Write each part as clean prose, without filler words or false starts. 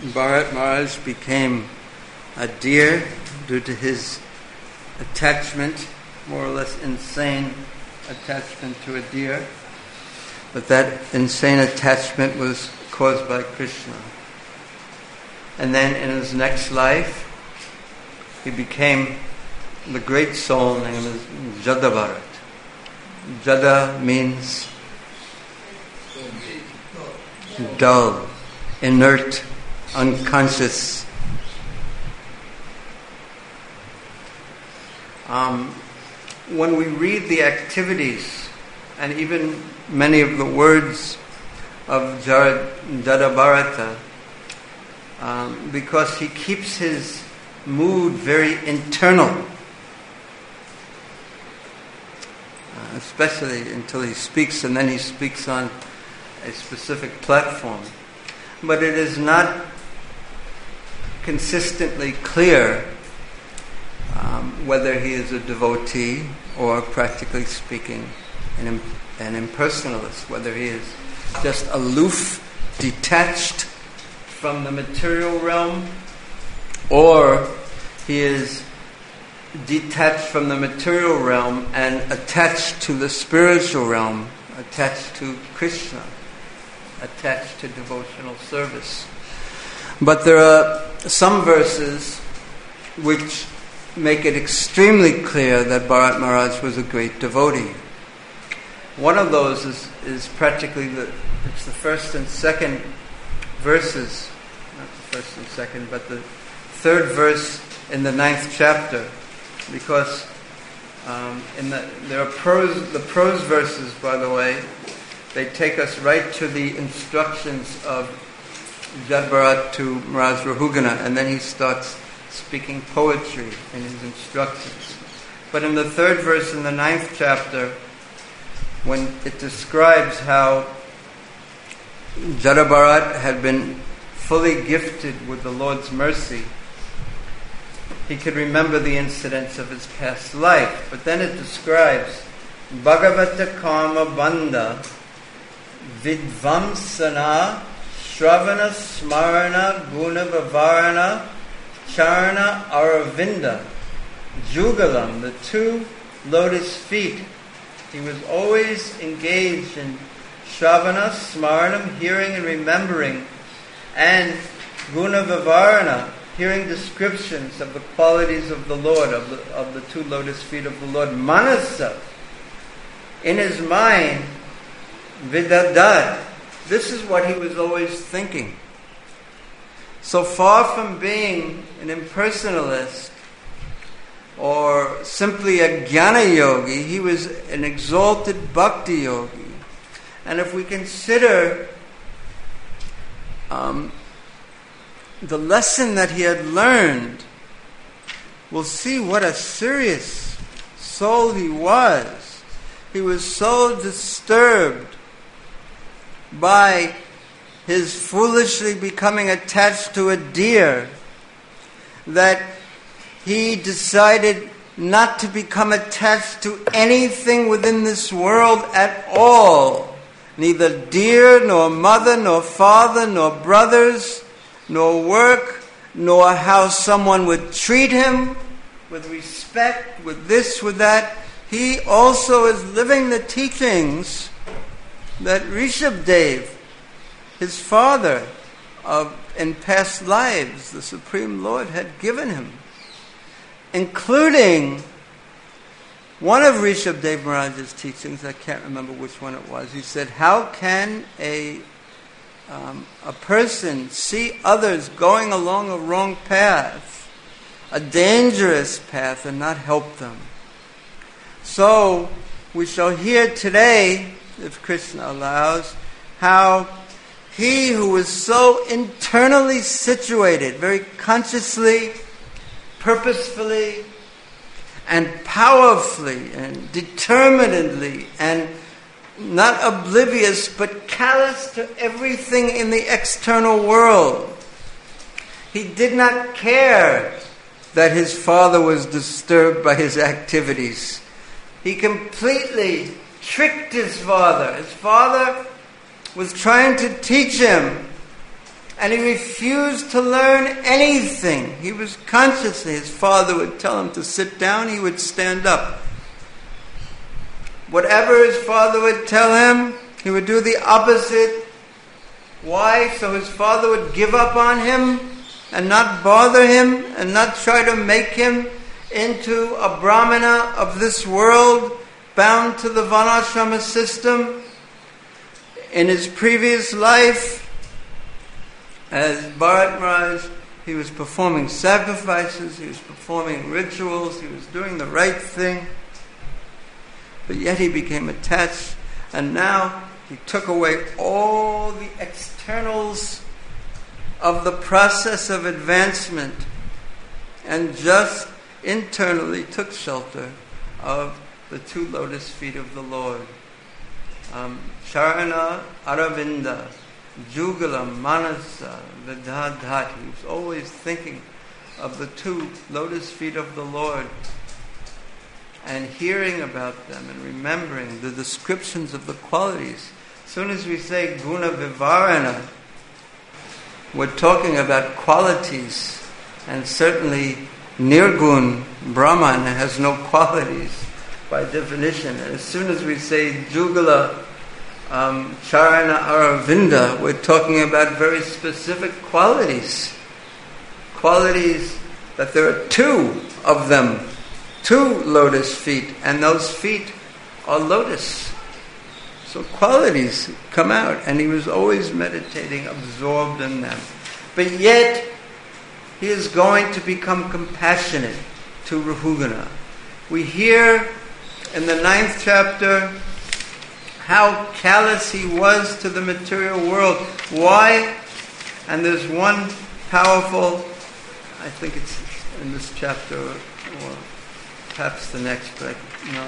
Bharat Maharaj became a deer due to his attachment, more or less insane attachment to a deer. But that insane attachment was caused by Krishna. And then in his next life, he became the great soul named as Jadabharat. Jada means dull, inert, unconscious. When we read the activities and even many of the words of Jadabharata, because he keeps his mood very internal, especially until he speaks, and then he speaks on a specific platform. But it is not consistently clear whether he is a devotee or, practically speaking, an impersonalist, whether he is just aloof, detached from the material realm, or he is detached from the material realm and attached to the spiritual realm, attached to Krishna, attached to devotional service. But there are some verses which make it extremely clear that Bharat Maharaj was a great devotee. One of those is practically it's the first and second verses, not the first and second, but the third verse in the 9th chapter, because there are the prose verses, by the way, they take us right to the instructions of Jadabharat to Maharaj Rahugana, and then he starts speaking poetry in his instructions. But in the third verse in the 9th chapter, when it describes how Jadabharat had been fully gifted with the Lord's mercy, he could remember the incidents of his past life. But then it describes Bhagavata Kama Bandha Vidvamsana Shravana Smarana Guna Vavarana Charana Aravinda Jugalam, the 2 lotus feet. He was always engaged in Shravana, Smaranam, hearing and remembering, and Guna Vavarana, hearing descriptions of the qualities of the Lord, of the 2 lotus feet of the Lord. Manasa, in his mind, Vidadat, this is what he was always thinking. So far from being an impersonalist or simply a jnana yogi, he was an exalted bhakti yogi. And if we consider the lesson that he had learned, we'll see what a serious soul he was. He was so disturbed by his foolishly becoming attached to a deer that he decided not to become attached to anything within this world at all. Neither deer, nor mother, nor father, nor brothers, nor work, nor how someone would treat him with respect, with this, with that. He also is living the teachings that Rishabdev, his father in past lives, the Supreme Lord had given him, including one of Rishabdev Maharaj's teachings. I can't remember which one it was. He said, how can a person see others going along a wrong path, a dangerous path, and not help them? So we shall hear today, if Krishna allows, how he who was so internally situated, very consciously, purposefully, and powerfully, and determinedly, and not oblivious, but callous to everything in the external world. He did not care that his father was disturbed by his activities. He completely tricked his father. His father was trying to teach him And he refused to learn anything. He was constantly, his father would tell him to sit down, he would stand up. Whatever his father would tell him, he would do the opposite. Why? So his father would give up on him and not bother him and not try to make him into a brahmana of this world, bound to the Varnashrama system. In his previous life, as Bharat Maharaj, he was performing sacrifices, he was performing rituals, he was doing the right thing, but yet he became attached, and now he took away all the externals of the process of advancement and just internally took shelter of the two lotus feet of the Lord. Charana Aravinda, Jugala Manasa Vidadhati. He was always thinking of the two lotus feet of the Lord and hearing about them and remembering the descriptions of the qualities. As soon as we say Guna Vivarana, we're talking about qualities, and certainly Nirgun, Brahman, has no qualities by definition. And as soon as we say Jugala Charana Aravinda, we're talking about very specific qualities. Qualities that there are two of them, two lotus feet, and those feet are lotus. So qualities come out, and he was always meditating, absorbed in them. But yet, he is going to become compassionate to Rahugana. We hear in the 9th chapter how callous he was to the material world. Why? And there's one powerful, I think it's in this chapter or perhaps the next, but no,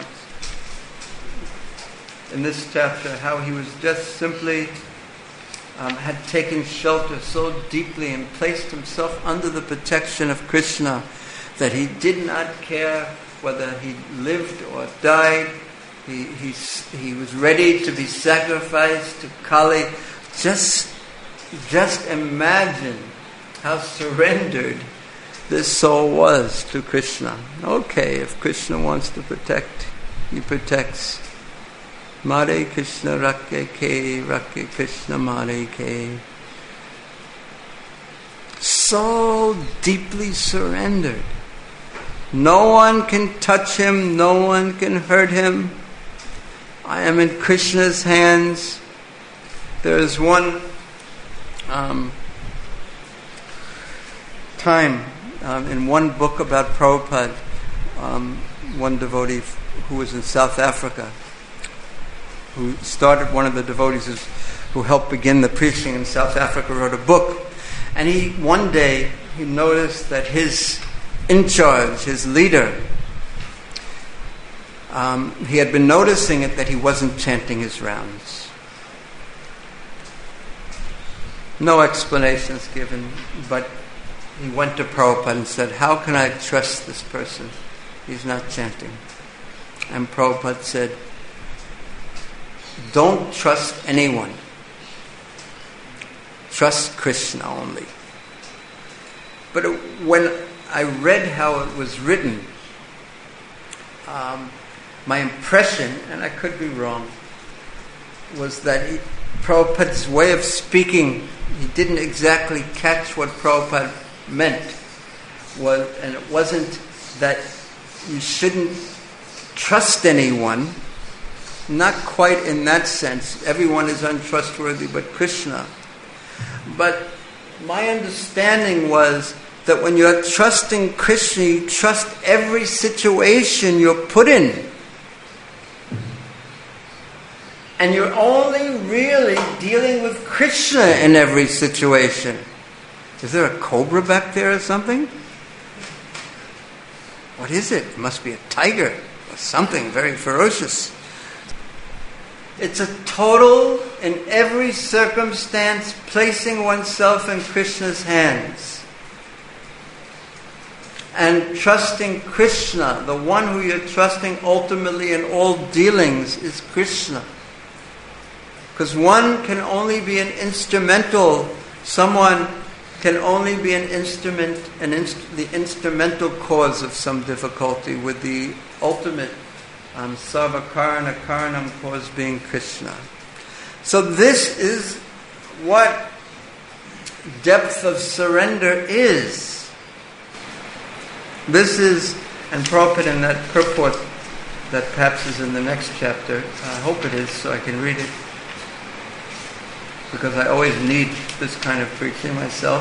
in this chapter, how he was just simply had taken shelter so deeply and placed himself under the protection of Krishna that he did not care whether he lived or died. He was ready to be sacrificed to Kali. Just imagine how surrendered this soul was to Krishna. Okay, if Krishna wants to protect, he protects. Mare Krishna Rakke Rakke Krishna Mare Ke. So deeply surrendered. No one can touch him, no one can hurt him. I am in Krishna's hands. There is one time in one book about Prabhupada, one devotee who was in South Africa, who started, one of the devotees who helped begin the preaching in South Africa, wrote a book. And one day he noticed that his in charge, his leader, he had been noticing it that he wasn't chanting his rounds. No explanations given, but he went to Prabhupada and said, how can I trust this person? He's not chanting. And Prabhupada said, don't trust anyone. Trust Krishna only. But when I read how it was written, my impression, and I could be wrong, was that Prabhupada's way of speaking, he didn't exactly catch what Prabhupada meant. And it wasn't that you shouldn't trust anyone, not quite in that sense. Everyone is untrustworthy but Krishna. But my understanding was that when you're trusting Krishna, you trust every situation you're put in. And you're only really dealing with Krishna in every situation. Is there a cobra back there or something? What is it? It must be a tiger or something very ferocious. It's a total, in every circumstance, placing oneself in Krishna's hands. And trusting Krishna, the one who you're trusting ultimately in all dealings is Krishna. Because one can only be an instrumental Someone can only be an instrument, the instrumental cause of some difficulty, with the ultimate sarva karana karanam cause being Krishna. So this is what depth of surrender is. This is, and Prabhupada in that purport that perhaps is in the next chapter, I hope it is so I can read it, because I always need this kind of preaching myself.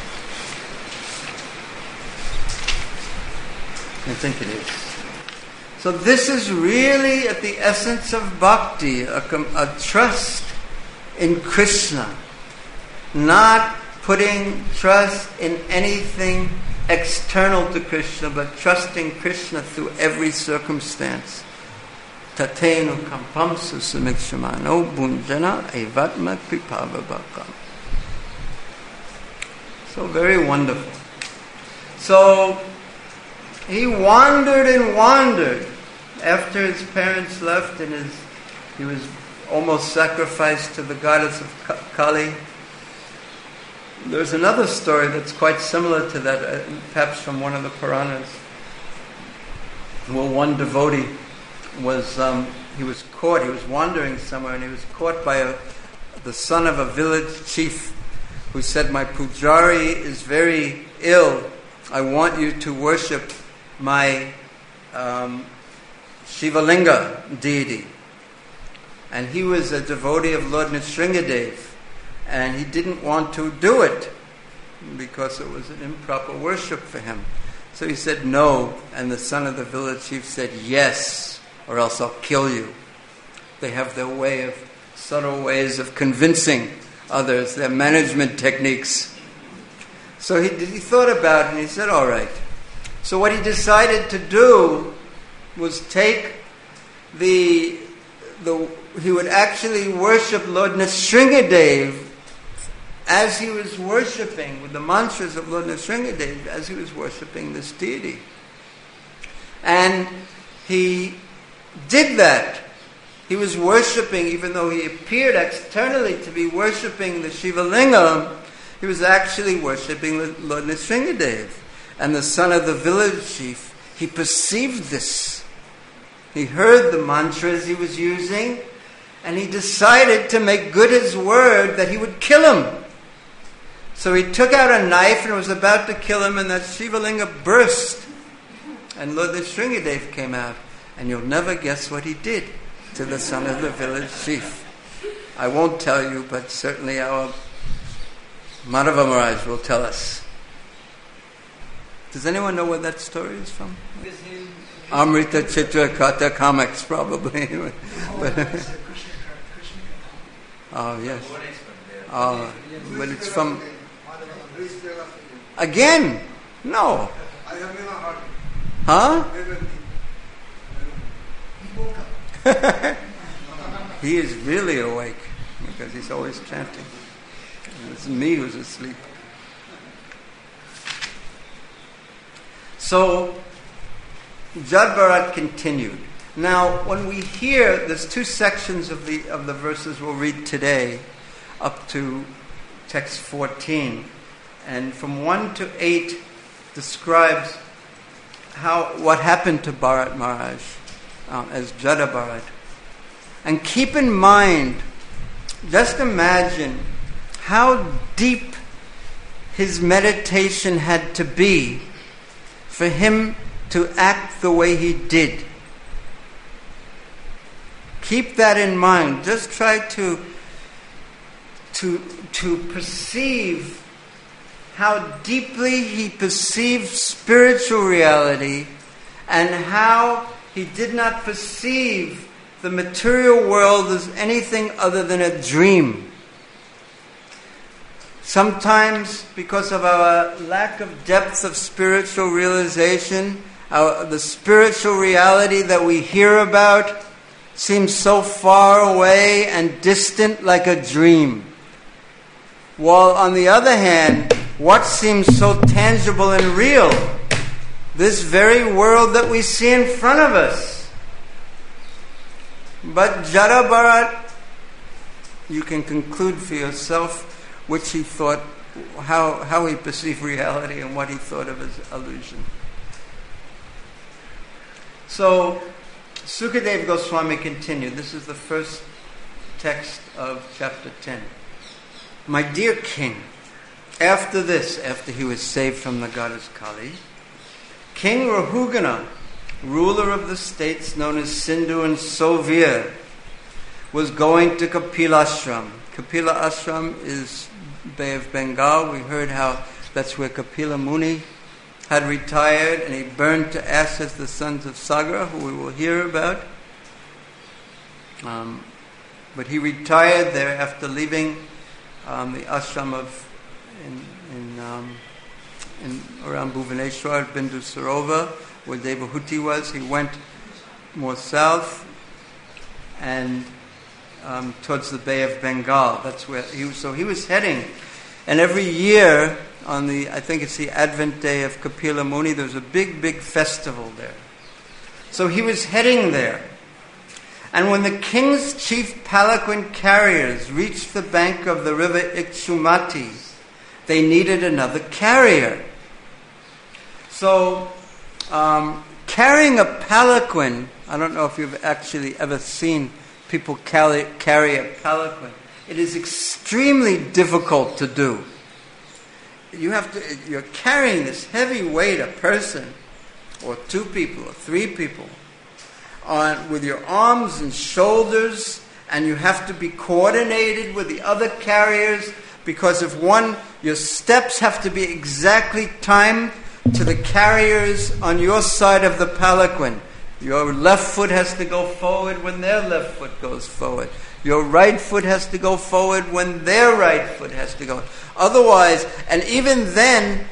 I think it is. So this is really at the essence of bhakti, a trust in Krishna, not putting trust in anything external to Krishna, but trusting Krishna through every circumstance. Tatenu kampamsu samikshamano bunjana evatma kripavabhakam. So very wonderful. So he wandered and wandered after his parents left, and he was almost sacrificed to the goddess of Kali. There's another story that's quite similar to that, perhaps from one of the Puranas. Well, one devotee was caught. He was wandering somewhere, and he was caught by the son of a village chief, who said, "My pujari is very ill. I want you to worship my Shivalinga deity." And he was a devotee of Lord Nrsingadev, and he didn't want to do it because it was an improper worship for him. So he said no, and the son of the village chief said yes, or else I'll kill you. They have their subtle ways of convincing others, their management techniques. So he thought about it, and he said, all right. So what he decided to do was take he would actually worship Lord Nrsingadev as he was worshipping, with the mantras of Lord Nrsingadev, as he was worshipping this deity. And he did that. He was worshipping, even though he appeared externally to be worshipping the Shiva Lingam, he was actually worshipping Lord Nrsingadev. And the son of the village chief, he perceived this. He heard the mantras he was using, and he decided to make good his word that he would kill him. So he took out a knife and was about to kill him, and that Shivalinga burst. And Lord Nrsingadev came out. And you'll never guess what he did to the son of the village chief. I won't tell you, but certainly our Madhava Maharaj will tell us. Does anyone know where that story is from? Amrita Chitra Katha comics, probably. Oh, yes. But it's from... Again? No. Huh? He is really awake, because he's always chanting. It's me who's asleep. So, Jad Bharat continued. Now, when we hear, there's two sections of the verses we'll read today, up to text 14, and from 1 to 8 describes what happened to Bharat Maharaj as Jada Bharat. And keep in mind, just imagine how deep his meditation had to be for him to act the way he did. Keep that in mind. Just try to perceive how deeply he perceived spiritual reality, and how he did not perceive the material world as anything other than a dream. Sometimes, because of our lack of depth of spiritual realization, the spiritual reality that we hear about seems so far away and distant, like a dream. While on the other hand, what seems so tangible and real? This very world that we see in front of us. But Jada Bharat, you can conclude for yourself, which he thought, how he perceived reality and what he thought of as illusion. So, Sukadeva Goswami continued. This is the first text of chapter 10. My dear king, after he was saved from the goddess Kali, King Rahugana, ruler of the states known as Sindhu and Sovir, was going to Kapila Ashram. Kapila Ashram is Bay of Bengal. We heard how that's where Kapila Muni had retired, and he burned to ashes the sons of Sagra, who we will hear about. But he retired there after leaving the ashram in around Bhuvaneshwar, Bindu Sarova, where Devahuti was. He went more south and towards the Bay of Bengal. That's where he was. So he was heading, and every year on I think it's the Advent day of Kapila Muni, there's a big festival there. So he was heading there. And when the king's chief palanquin carriers reached the bank of the river Ikshumati, they needed another carrier. So, carrying a palanquin, I don't know if you've actually ever seen people carry a palanquin. It is extremely difficult to do. You're carrying this heavy weight, a person, or two people, or three people, with your arms and shoulders, and you have to be coordinated with the other carriers, because your steps have to be exactly timed to the carriers on your side of the palanquin. Your left foot has to go forward when their left foot goes forward. Your right foot has to go forward when their right foot has to go. Otherwise, and even then,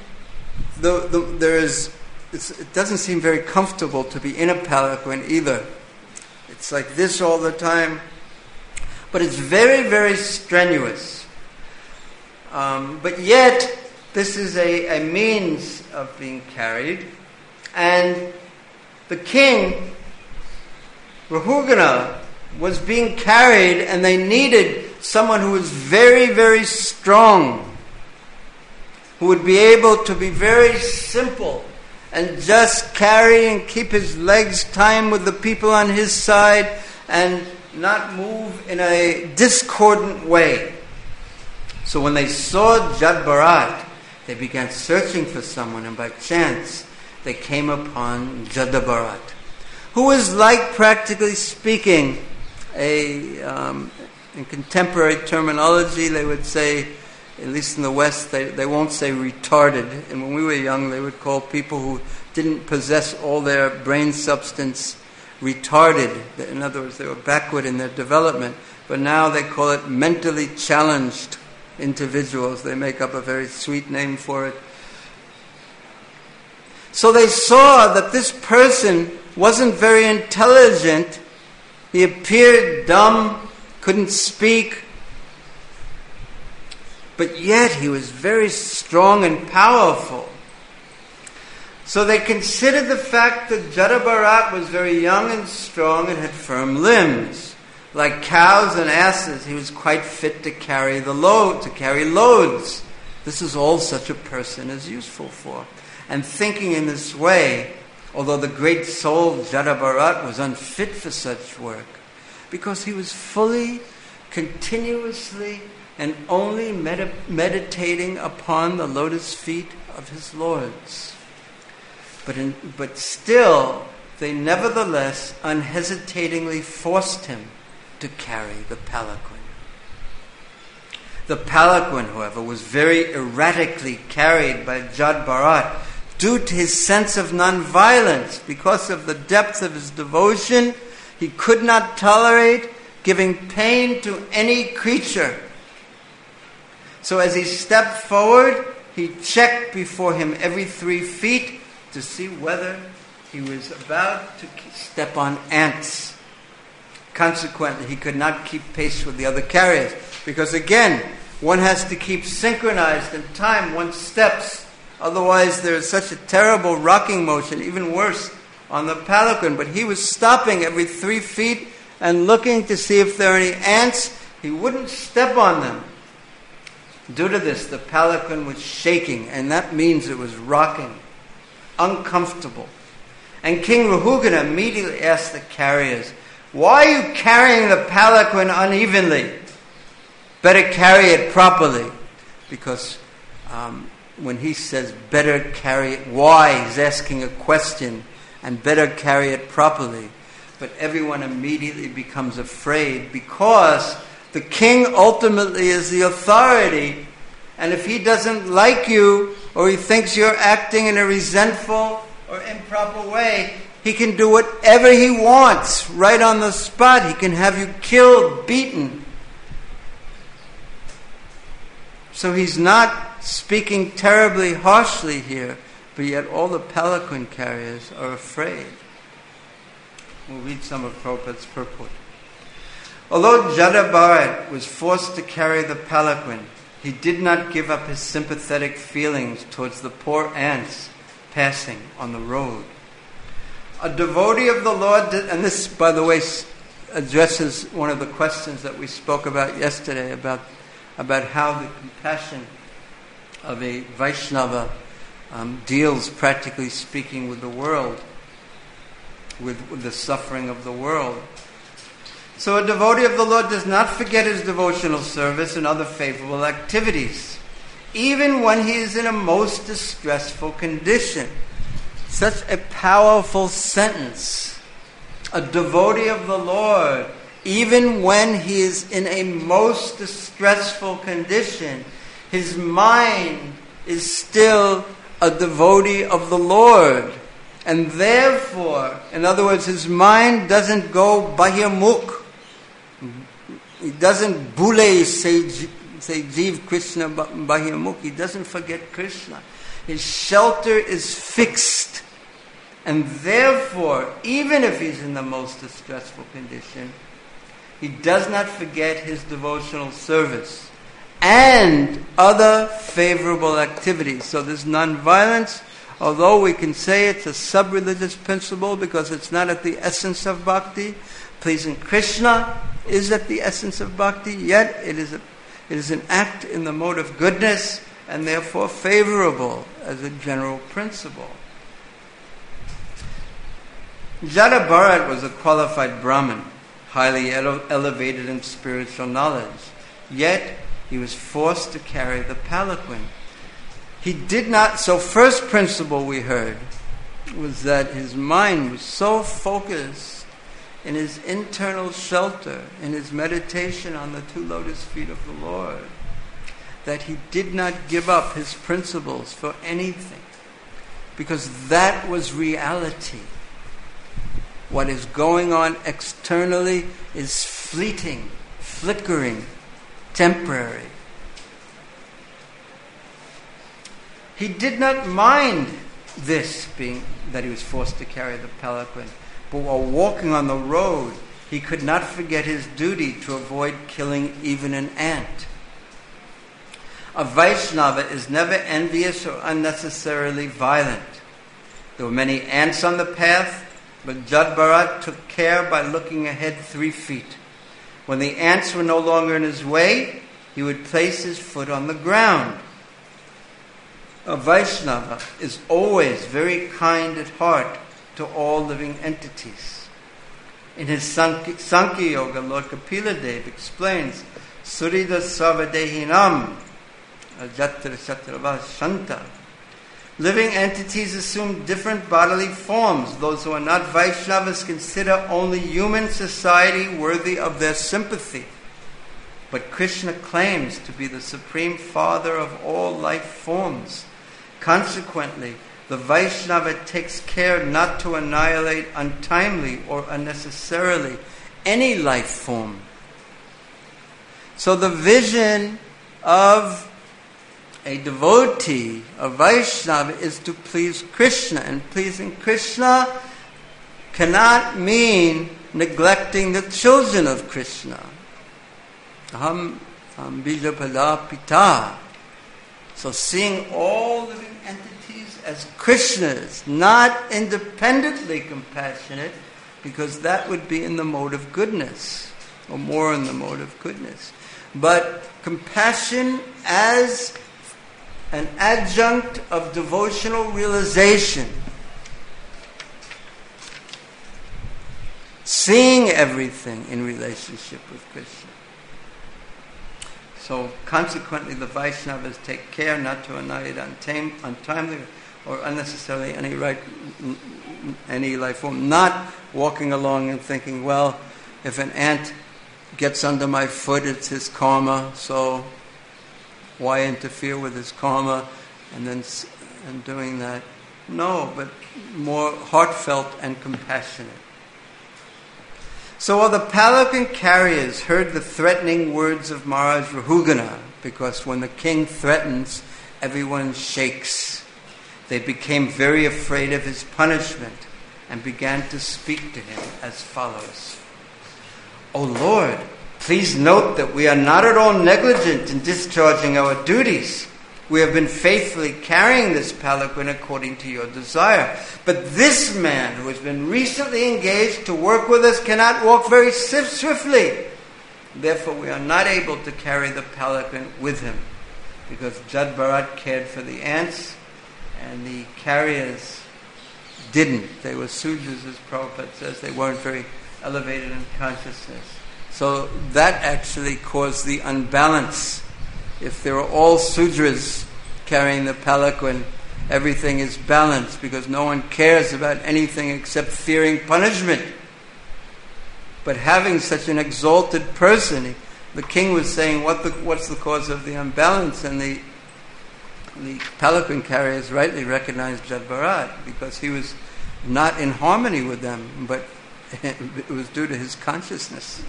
it doesn't seem very comfortable to be in a palanquin either. It's like this all the time. But it's very, very strenuous. But yet, this is a means of being carried. And the king, Rahugana, was being carried, and they needed someone who was very, very strong, who would be able to be very simple and just carry and keep his legs timed with the people on his side and not move in a discordant way. So when they saw Jad Bharat, they began searching for someone, and by chance they came upon Jada Bharat, who was, like, practically speaking, in contemporary terminology, they would say, at least in the West, they won't say retarded. And when we were young, they would call people who didn't possess all their brain substance retarded. In other words, they were backward in their development. But now they call it mentally challenged individuals. They make up a very sweet name for it. So they saw that this person wasn't very intelligent. He appeared dumb, couldn't speak, but yet he was very strong and powerful. So they considered the fact that Jada Bharat was very young and strong and had firm limbs. Like cows and asses, he was quite fit to carry loads. This is all such a person is useful for. And thinking in this way, although the great soul Jada Bharat was unfit for such work, because he was fully, continuously, and only meditating upon the lotus feet of his lords. But still, they nevertheless unhesitatingly forced him to carry the palanquin. The palanquin, however, was very erratically carried by Jad Bharat due to his sense of nonviolence. Because of the depth of his devotion, he could not tolerate giving pain to any creature. So as he stepped forward, he checked before him every 3 feet to see whether he was about to step on ants. Consequently, he could not keep pace with the other carriers. Because again, one has to keep synchronized in time, one's steps. Otherwise, there is such a terrible rocking motion, even worse, on the palanquin. But he was stopping every 3 feet and looking to see if there are any ants. He wouldn't step on them. Due to this, the palanquin was shaking, and that means it was rocking, uncomfortable. And King Rahugana immediately asked the carriers, "Why are you carrying the palanquin unevenly? Better carry it properly." Because when he says better carry it, why? He's asking a question, and better carry it properly. But everyone immediately becomes afraid because the king ultimately is the authority, and if he doesn't like you or he thinks you're acting in a resentful or improper way, he can do whatever he wants right on the spot. He can have you killed, beaten. So he's not speaking terribly harshly here, but yet all the palanquin carriers are afraid. We'll read some of Prabhupada's purport. Although Jada Bharat was forced to carry the palanquin, he did not give up his sympathetic feelings towards the poor ants passing on the road. A devotee of the Lord, and this, by the way, addresses one of the questions that we spoke about yesterday about how the compassion of a Vaishnava deals, practically speaking, with the world, with the suffering of the world. So a devotee of the Lord does not forget his devotional service and other favorable activities, even when he is in a most distressful condition. Such a powerful sentence. A devotee of the Lord, even when he is in a most distressful condition, his mind is still a devotee of the Lord. And therefore, in other words, his mind doesn't go bahyamukh. He doesn't bule say Jeev Krishna bahyamukh. He doesn't forget Krishna. His shelter is fixed. And therefore, even if he's in the most distressful condition, he does not forget his devotional service and other favorable activities. So this non-violence, although we can say it's a sub-religious principle because it's not at the essence of bhakti, pleasing Krishna is at the essence of bhakti, yet it is an act in the mode of goodness and therefore favorable as a general principle. Jada Bharat was a qualified Brahmin, highly elevated in spiritual knowledge, yet he was forced to carry the palanquin. He did not, so first principle we heard was that his mind was so focused in his internal shelter, in his meditation on the two lotus feet of the Lord, that he did not give up his principles for anything, because that was reality. What is going on externally is fleeting, flickering, temporary. He did not mind this, being that he was forced to carry the palanquin. But while walking on the road, he could not forget his duty to avoid killing even an ant. A Vaishnava is never envious or unnecessarily violent. There were many ants on the path, but Jada Bharat took care by looking ahead 3 feet. When the ants were no longer in his way, he would place his foot on the ground. A Vaishnava is always very kind at heart to all living entities. In his Sankhya Yoga, Lord Kapila Dev explains, Surida Sarvadehinam Ajatra Shatrava Shanta. Living entities assume different bodily forms. Those who are not Vaishnavas consider only human society worthy of their sympathy. But Krishna claims to be the supreme father of all life forms. Consequently, the Vaishnava takes care not to annihilate untimely or unnecessarily any life form. So the vision of a devotee, a Vaishnava, is to please Krishna. And pleasing Krishna cannot mean neglecting the children of Krishna. Aham bijapada pita. So seeing all living entities as Krishnas, not independently compassionate, because that would be in the mode of goodness, or more in the mode of goodness. but compassion as an adjunct of devotional realization. Seeing everything in relationship with Krishna. So consequently, the Vaishnavas take care not to annihilate untimely or unnecessarily any life form. Not walking along and thinking, well, if an ant gets under my foot, it's his karma, so why interfere with his karma and doing that? No, but more heartfelt and compassionate. So while the palanquin carriers heard the threatening words of Maharaj Rahugana, because when the king threatens, everyone shakes, they became very afraid of his punishment and began to speak to him as follows. O Lord, please note that we are not at all negligent in discharging our duties. We have been faithfully carrying this palanquin according to your desire. But this man who has been recently engaged to work with us cannot walk very swiftly. Therefore, we are not able to carry the palanquin with him, because Jad Bharat cared for the ants and the carriers didn't. They were Sudras, as Prabhupada says. They weren't very elevated in consciousness. So that actually caused the unbalance. If there are all Sudras carrying the palanquin, everything is balanced, because no one cares about anything except fearing punishment. But having such an exalted person, the king was saying, what's the cause of the unbalance? And the palanquin carriers rightly recognized Jad Bharat, because he was not in harmony with them, but it was due to his consciousness.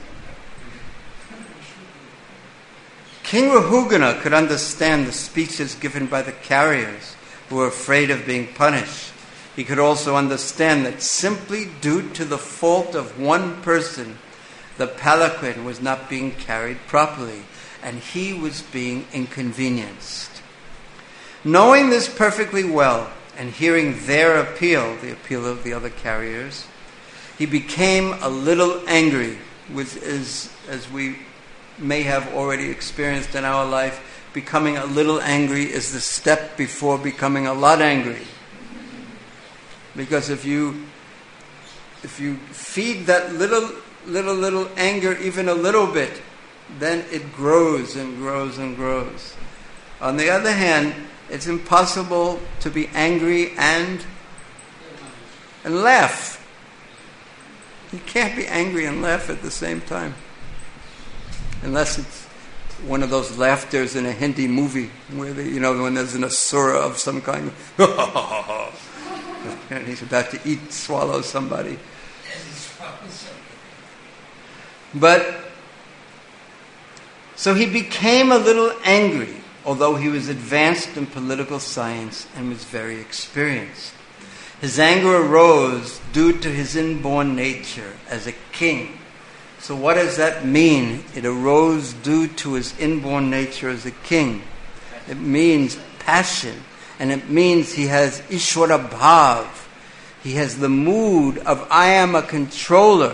King Rahugana could understand the speeches given by the carriers who were afraid of being punished. He could also understand that simply due to the fault of one person, the palanquin was not being carried properly, and he was being inconvenienced. Knowing this perfectly well, and hearing their appeal, the appeal of the other carriers, he became a little angry, which is, as we may have already experienced in our life, becoming a little angry is the step before becoming a lot angry. Because if you feed that little anger even a little bit, then it grows and grows and grows. On the other hand, it's impossible to be angry and laugh. You can't be angry and laugh at the same time. Unless it's one of those laughters in a Hindi movie where when there's an asura of some kind, and he's about to swallow somebody. But so he became a little angry, although he was advanced in political science and was very experienced. His anger arose due to his inborn nature as a king. So what does that mean? It arose due to his inborn nature as a king. It means passion. And it means he has Ishwara Bhav. He has the mood of I am a controller.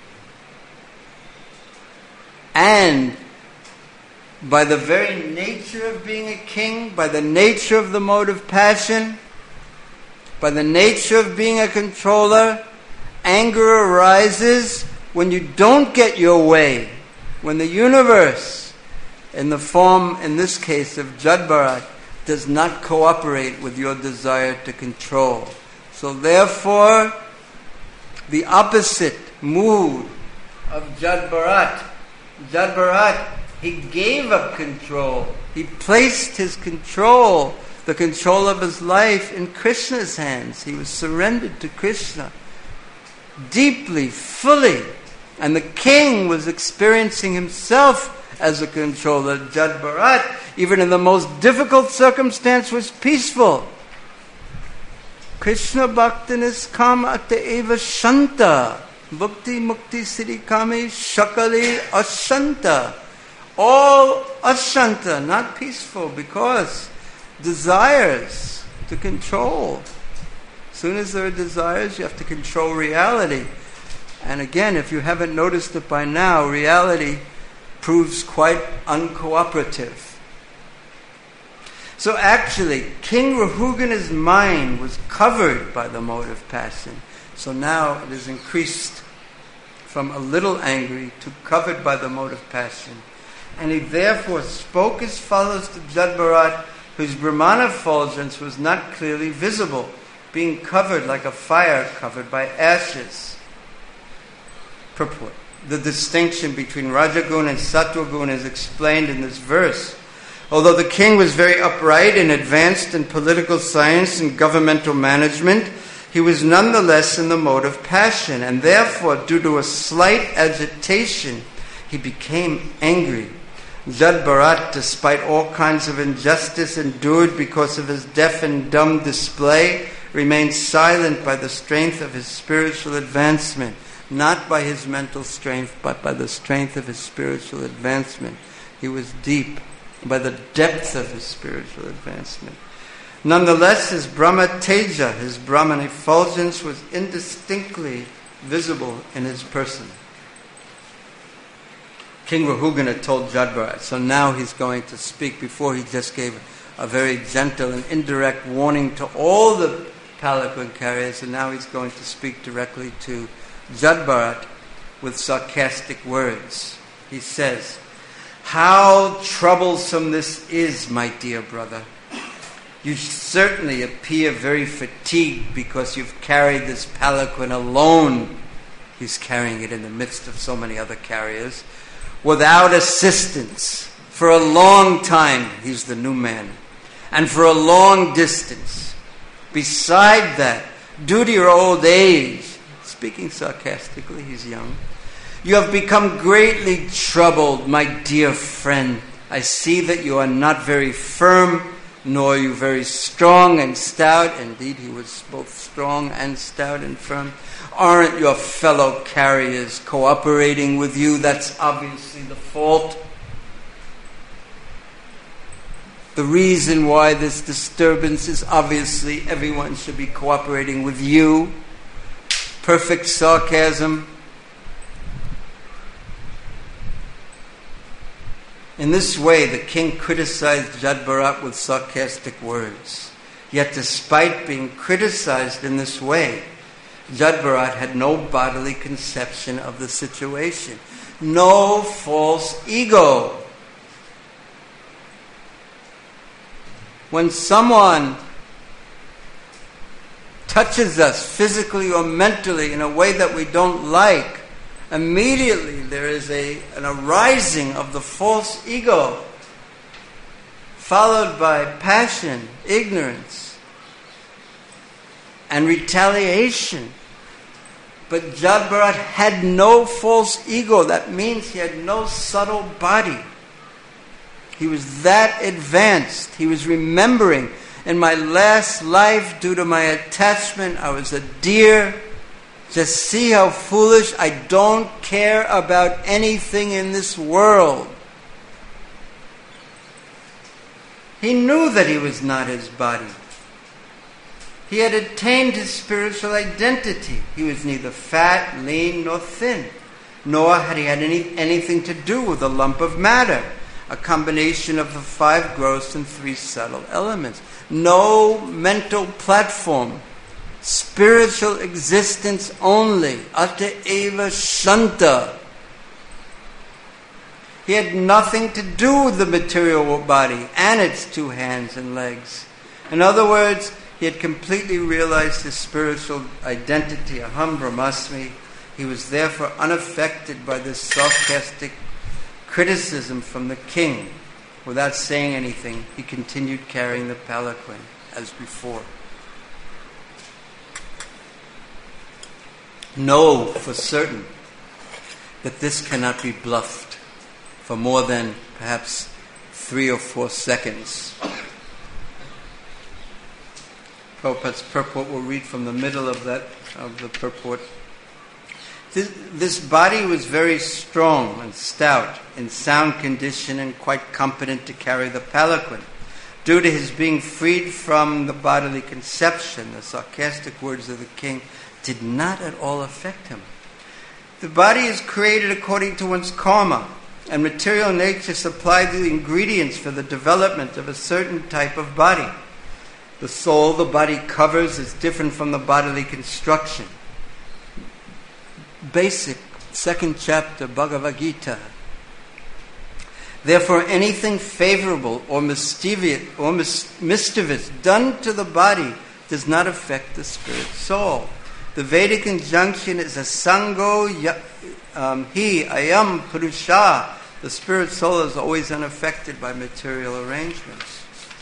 And by the very nature of being a king, by the nature of the mode of passion, by the nature of being a controller, anger arises when you don't get your way, when the universe, in the form, in this case, of Jad Bharat, does not cooperate with your desire to control. So therefore, the opposite mood of Jad Bharat, he gave up control. He placed his control, the control of his life, in Krishna's hands. He was surrendered to Krishna deeply, fully. And the king was experiencing himself as a controller. Jad Bharat, even in the most difficult circumstance, was peaceful. Krishna bhaktinis kam eva shanta. Bhakti mukti siddhi kami shakali ashanta. All ashanta, not peaceful, because desires to control. As soon as there are desires, you have to control reality. And again, if you haven't noticed it by now, reality proves quite uncooperative. So actually, King Rahugana's mind was covered by the motive passion. So now it is increased from a little angry to covered by the motive passion. And he therefore spoke as follows to Jadbharat, whose Brahmana effulgence was not clearly visible, being covered like a fire covered by ashes. Purport. The distinction between Rajaguna and Sattva-guna is explained in this verse. Although the king was very upright and advanced in political science and governmental management, he was nonetheless in the mode of passion, and therefore, due to a slight agitation, he became angry. Jadbharat, despite all kinds of injustice endured because of his deaf and dumb display, remained silent by the strength of his spiritual advancement, not by his mental strength, but by the strength of his spiritual advancement. He was deep by the depth of his spiritual advancement. Nonetheless, his Brahma Teja, his Brahman effulgence, was indistinctly visible in his person. King Rahugana told Jadbharat, so now he's going to speak. Before he just gave a very gentle and indirect warning to all the palanquin carriers, and now he's going to speak directly to Jadbharat with sarcastic words. He says, "How troublesome this is, my dear brother. You certainly appear very fatigued because you've carried this palanquin alone." He's carrying it in the midst of so many other carriers, without assistance. For a long time, he's the new man. And for a long distance. Beside that, due to your old age, speaking sarcastically, he's young, you have become greatly troubled, my dear friend. I see that you are not very firm, nor are you very strong and stout. Indeed, he was both strong and stout and firm. Aren't your fellow carriers cooperating with you? That's obviously the fault. The reason why this disturbance is obviously everyone should be cooperating with you. Perfect sarcasm. In this way, the king criticized Jadbharat with sarcastic words. Yet despite being criticized in this way, Jadbharat had no bodily conception of the situation. No false ego. When someone touches us physically or mentally in a way that we don't like, immediately there is an arising of the false ego, followed by passion, ignorance, and retaliation. But Jadbharat had no false ego. That means he had no subtle body. He was that advanced. He was remembering, in my last life, due to my attachment, I was a deer. Just see how foolish. I don't care about anything in this world. He knew that he was not his body. He had attained his spiritual identity. He was neither fat, lean, nor thin. Nor had he had anything to do with a lump of matter, a combination of the 5 gross and 3 subtle elements. No mental platform. Spiritual existence only. Ata eva shanta. He had nothing to do with the material body and its 2 hands and legs. In other words, he had completely realized his spiritual identity, Aham Brahmasmi. He was therefore unaffected by this sarcastic criticism from the king. Without saying anything, he continued carrying the palanquin as before. Know for certain that this cannot be bluffed for more than perhaps 3 or 4 seconds. Prabhupada's purport will read from the middle of the purport. This body was very strong and stout, in sound condition and quite competent to carry the palanquin. Due to his being freed from the bodily conception, the sarcastic words of the king did not at all affect him. The body is created according to one's karma. and material nature supplied the ingredients for the development of a certain type of body. The soul the body covers is different from the bodily construction. Basic, 2nd chapter, Bhagavad Gita. Therefore, anything favorable or mischievous done to the body does not affect the spirit soul. The Vedic injunction is a sango hi ayam purusha. The spirit soul is always unaffected by material arrangements.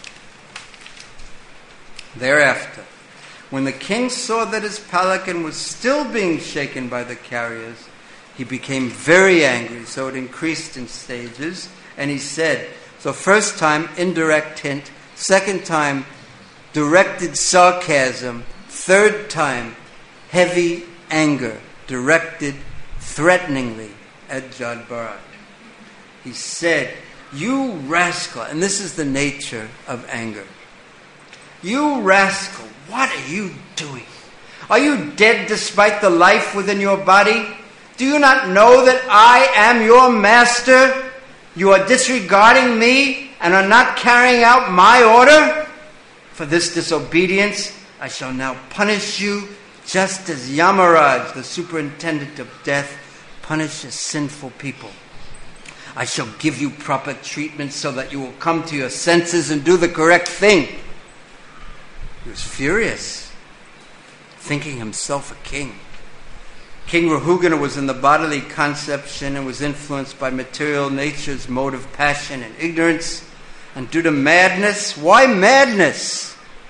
Thereafter, when the king saw that his palanquin was still being shaken by the carriers, he became very angry, so it increased in stages, and he said, so first time, indirect hint, second time, directed sarcasm, third time, heavy anger, directed threateningly at Jad Bharat. He said, you rascal, and this is the nature of anger. You rascal, what are you doing? Are you dead despite the life within your body? Do you not know that I am your master? You are disregarding me and are not carrying out my order? For this disobedience, I shall now punish you just as Yamaraj, the superintendent of death, punishes sinful people. I shall give you proper treatment so that you will come to your senses and do the correct thing. He was furious, thinking himself a king. King Rahugana was in the bodily conception and was influenced by material nature's mode of passion and ignorance. And due to madness, why madness?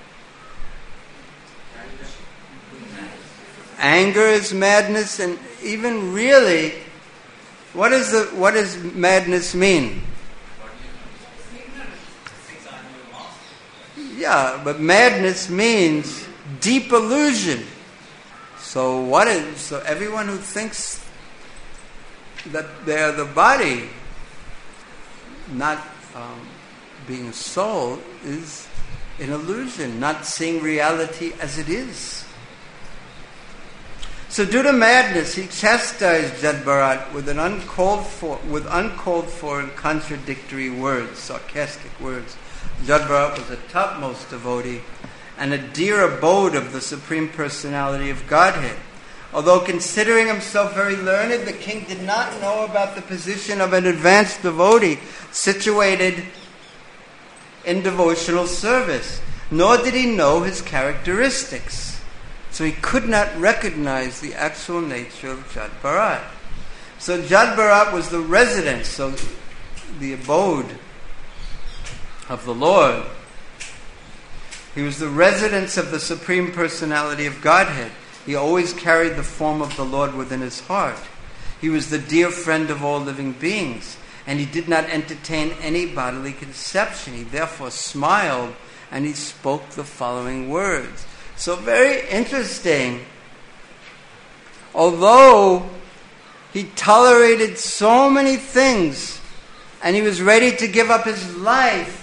Anger is madness, and even really, what does madness mean? Yeah, but madness means deep illusion. So everyone who thinks that they are the body, not being soul, is an illusion, not seeing reality as it is. So due to madness, he chastised Jad Bharat with uncalled for and contradictory words, sarcastic words. Jad Bharat was a topmost devotee and a dear abode of the Supreme Personality of Godhead. Although considering himself very learned, the king did not know about the position of an advanced devotee situated in devotional service, nor did he know his characteristics. So he could not recognize the actual nature of Jad Bharat. So Jad Bharat was the residence, so the abode of the Lord. He was the residence of the Supreme Personality of Godhead. He always carried the form of the Lord within his heart. He was the dear friend of all living beings, and he did not entertain any bodily conception. He therefore smiled, and he spoke the following words. So very interesting. Although he tolerated so many things, and he was ready to give up his life,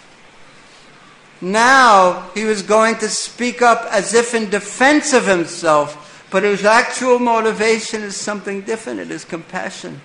now he was going to speak up as if in defense of himself, but his actual motivation is something different. It is compassion.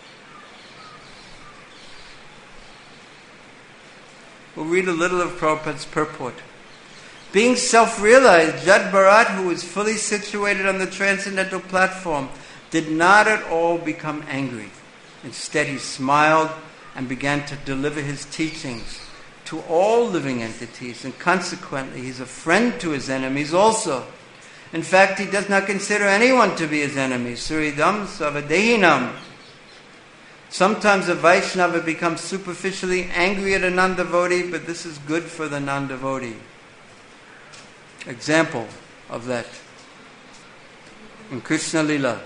We'll read a little of Prabhupada's purport. Being self-realized, Jad Bharat, who was fully situated on the transcendental platform, did not at all become angry. Instead, he smiled and began to deliver his teachings to all living entities, and consequently he's a friend to his enemies also. In fact, he does not consider anyone to be his enemy. Suridam Savadehinam. Sometimes a Vaishnava becomes superficially angry at a non-devotee, but this is good for the non-devotee. Example of that in Krishna Lila.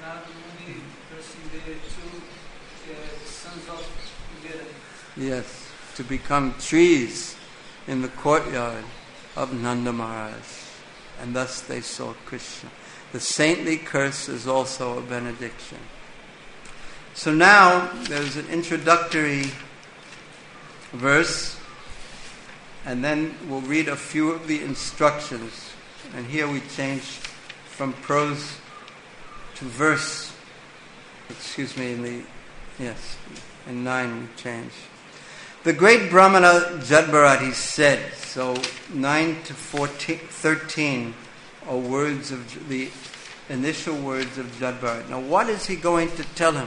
Yes, to become trees in the courtyard of Nanda Maharaj. And thus they saw Krishna. The saintly curse is also a benediction. So now there's an introductory verse, and then we'll read a few of the instructions. And here we change from prose to verse. and 9 we change. The great Brahmana Jadbharati said, so 9 to 13 are words of the initial words of Jadbharati. Now what is he going to tell him?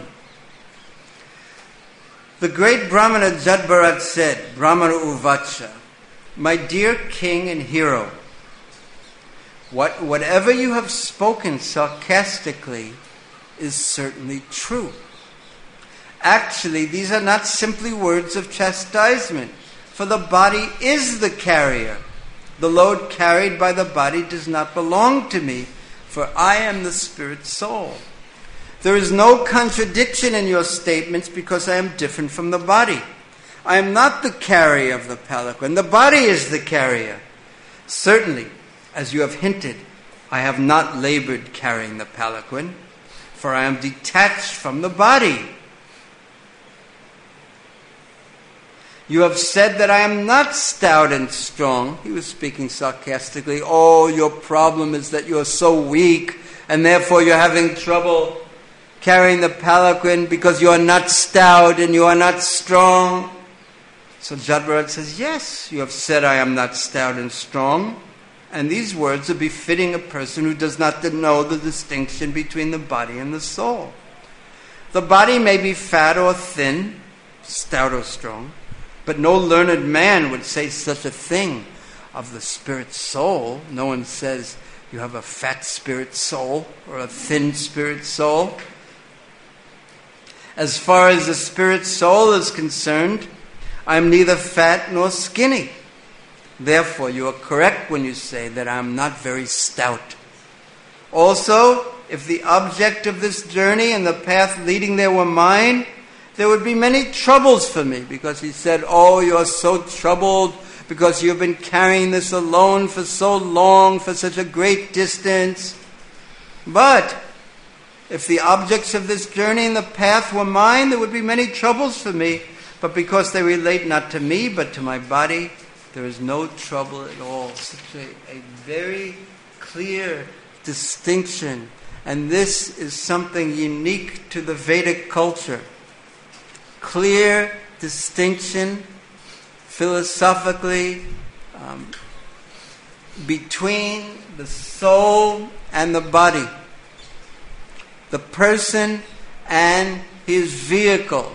The great Brahmana Jadbharat said, Brahmana Uvacha, my dear king and hero, whatever you have spoken sarcastically is certainly true. Actually, these are not simply words of chastisement, for the body is the carrier. The load carried by the body does not belong to me, for I am the spirit soul. There is no contradiction in your statements because I am different from the body. I am not the carrier of the palanquin. The body is the carrier. Certainly, as you have hinted, I have not labored carrying the palanquin, for I am detached from the body. You have said that I am not stout and strong. He was speaking sarcastically. Oh, your problem is that you are so weak, and therefore you're having trouble carrying the palanquin because you are not stout and you are not strong. So Jadbharat says, yes, you have said I am not stout and strong. And these words are befitting a person who does not know the distinction between the body and the soul. The body may be fat or thin, stout or strong, but no learned man would say such a thing of the spirit soul. No one says you have a fat spirit soul or a thin spirit soul. As far as the spirit soul is concerned, I am neither fat nor skinny. Therefore, you are correct when you say that I am not very stout. Also, if the object of this journey and the path leading there were mine, there would be many troubles for me, because he said, oh, you are so troubled because you have been carrying this alone for so long, for such a great distance. But if the objects of this journey and the path were mine, there would be many troubles for me. But because they relate not to me, but to my body, there is no trouble at all. Such a very clear distinction. And this is something unique to the Vedic culture. Clear distinction, philosophically, between the soul and the body. The person and his vehicle.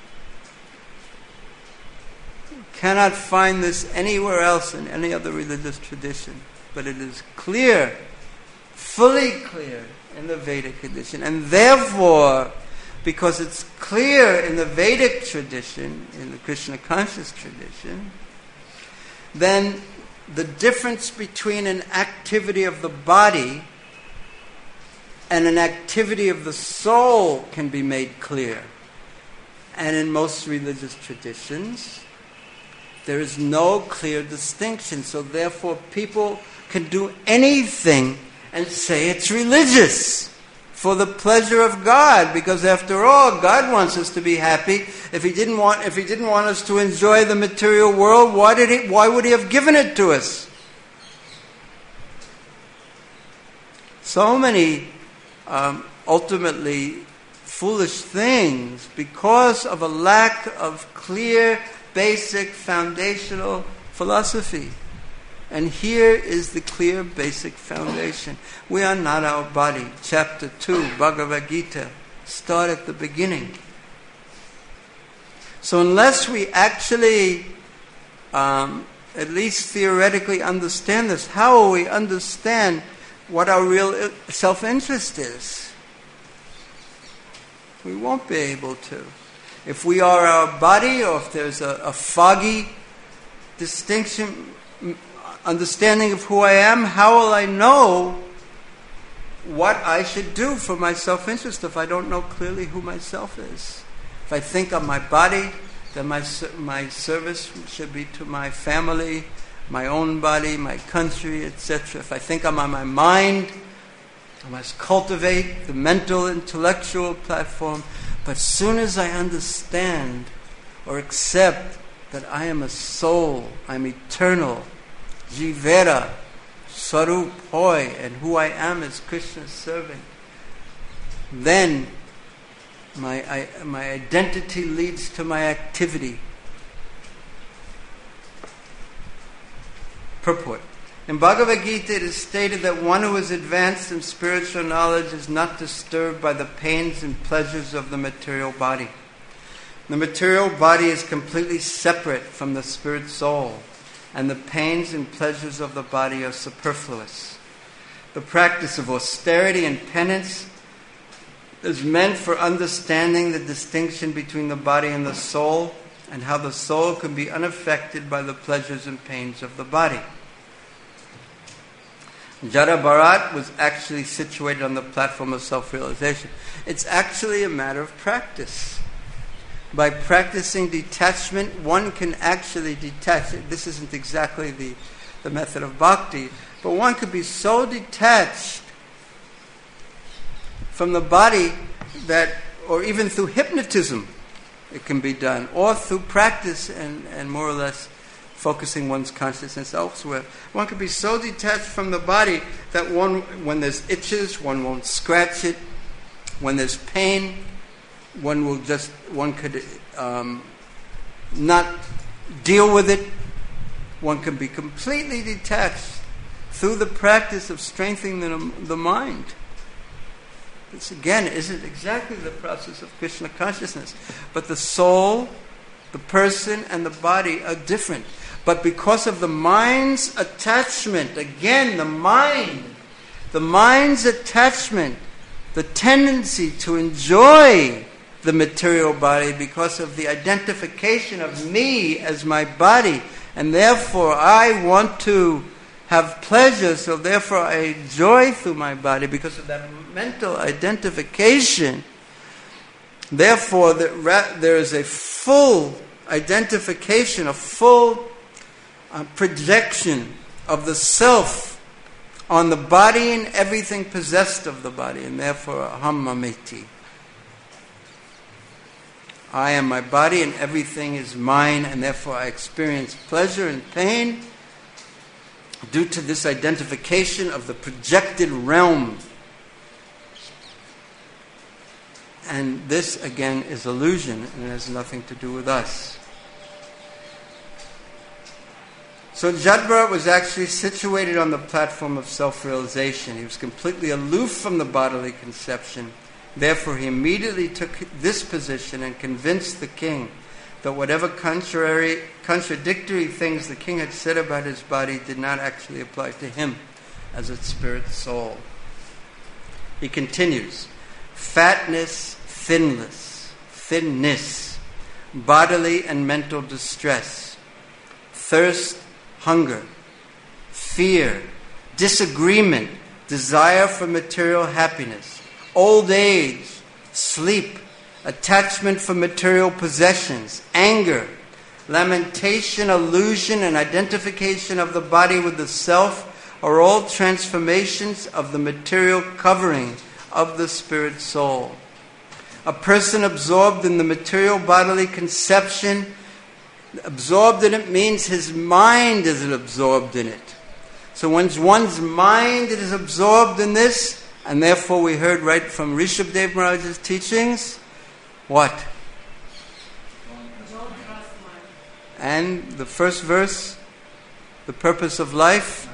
You cannot find this anywhere else in any other religious tradition. But it is clear, fully clear in the Vedic tradition. And therefore, because it's clear in the Vedic tradition, in the Krishna conscious tradition, then the difference between an activity of the body and an activity of the soul can be made clear. And in most religious traditions, there is no clear distinction. So therefore, people can do anything and say it's religious for the pleasure of God, because after all, God wants us to be happy. If He didn't want us to enjoy the material world, why would He have given it to us? So many ultimately foolish things because of a lack of clear, basic, foundational philosophy. And here is the clear, basic foundation. We are not our body. Chapter 2, Bhagavad Gita. Start at the beginning. So unless we actually, at least theoretically, understand this, how will we understand what our real self-interest is? We won't be able to. If we are our body, or if there's a foggy distinction, understanding of who I am, how will I know what I should do for my self-interest if I don't know clearly who myself is? If I think of my body, then my service should be to my family, my own body, my country, etc. If I think I'm on my mind, I must cultivate the mental, intellectual platform. But as soon as I understand or accept that I am a soul, I'm eternal, Jivera, Sarup Hoy, and who I am as Krishna's servant, then My identity leads to my activity. Purport. In Bhagavad Gita it is stated that one who is advanced in spiritual knowledge is not disturbed by the pains and pleasures of the material body. The material body is completely separate from the spirit soul, and the pains and pleasures of the body are superfluous. The practice of austerity and penance is meant for understanding the distinction between the body and the soul, and how the soul can be unaffected by the pleasures and pains of the body. Jada Bharat was actually situated on the platform of self-realization. It's actually a matter of practice. By practicing detachment, one can actually detach. This isn't exactly the method of bhakti, but one could be so detached from the body that, or even through hypnotism, it can be done, or through practice and more or less focusing one's consciousness elsewhere. One could be so detached from the body that when there's itches, one won't scratch it. When there's pain, one could not deal with it. One can be completely detached through the practice of strengthening the mind. This again isn't exactly the process of Krishna consciousness, but the soul, the person, and the body are different. But because of the mind's attachment, again, the mind's attachment, the tendency to enjoy the material body because of the identification of me as my body, and therefore I want to have pleasure, so therefore I enjoy through my body because of that mental identification. Therefore, there is a full identification, a full projection of the self on the body and everything possessed of the body, and therefore aham mameti. I am my body and everything is mine, and therefore I experience pleasure and pain due to this identification of the projected realm. And this again is illusion, and it has nothing to do with us. So Jada Bharat was actually situated on the platform of self-realization. He was completely aloof from the bodily conception. Therefore, he immediately took this position and convinced the king that whatever contradictory things the king had said about his body did not actually apply to him as its spirit soul. He continues, fatness, thinness, bodily and mental distress, thirst, hunger, fear, disagreement, desire for material happiness, old age, sleep, attachment for material possessions, anger, lamentation, illusion, and identification of the body with the self are all transformations of the material covering of the spirit soul. A person absorbed in the material bodily conception, absorbed in it means his mind is absorbed in it. So when one's mind is absorbed in this, and therefore we heard right from Rishabdev Maharaj's teachings, what? And the first verse, the purpose of life,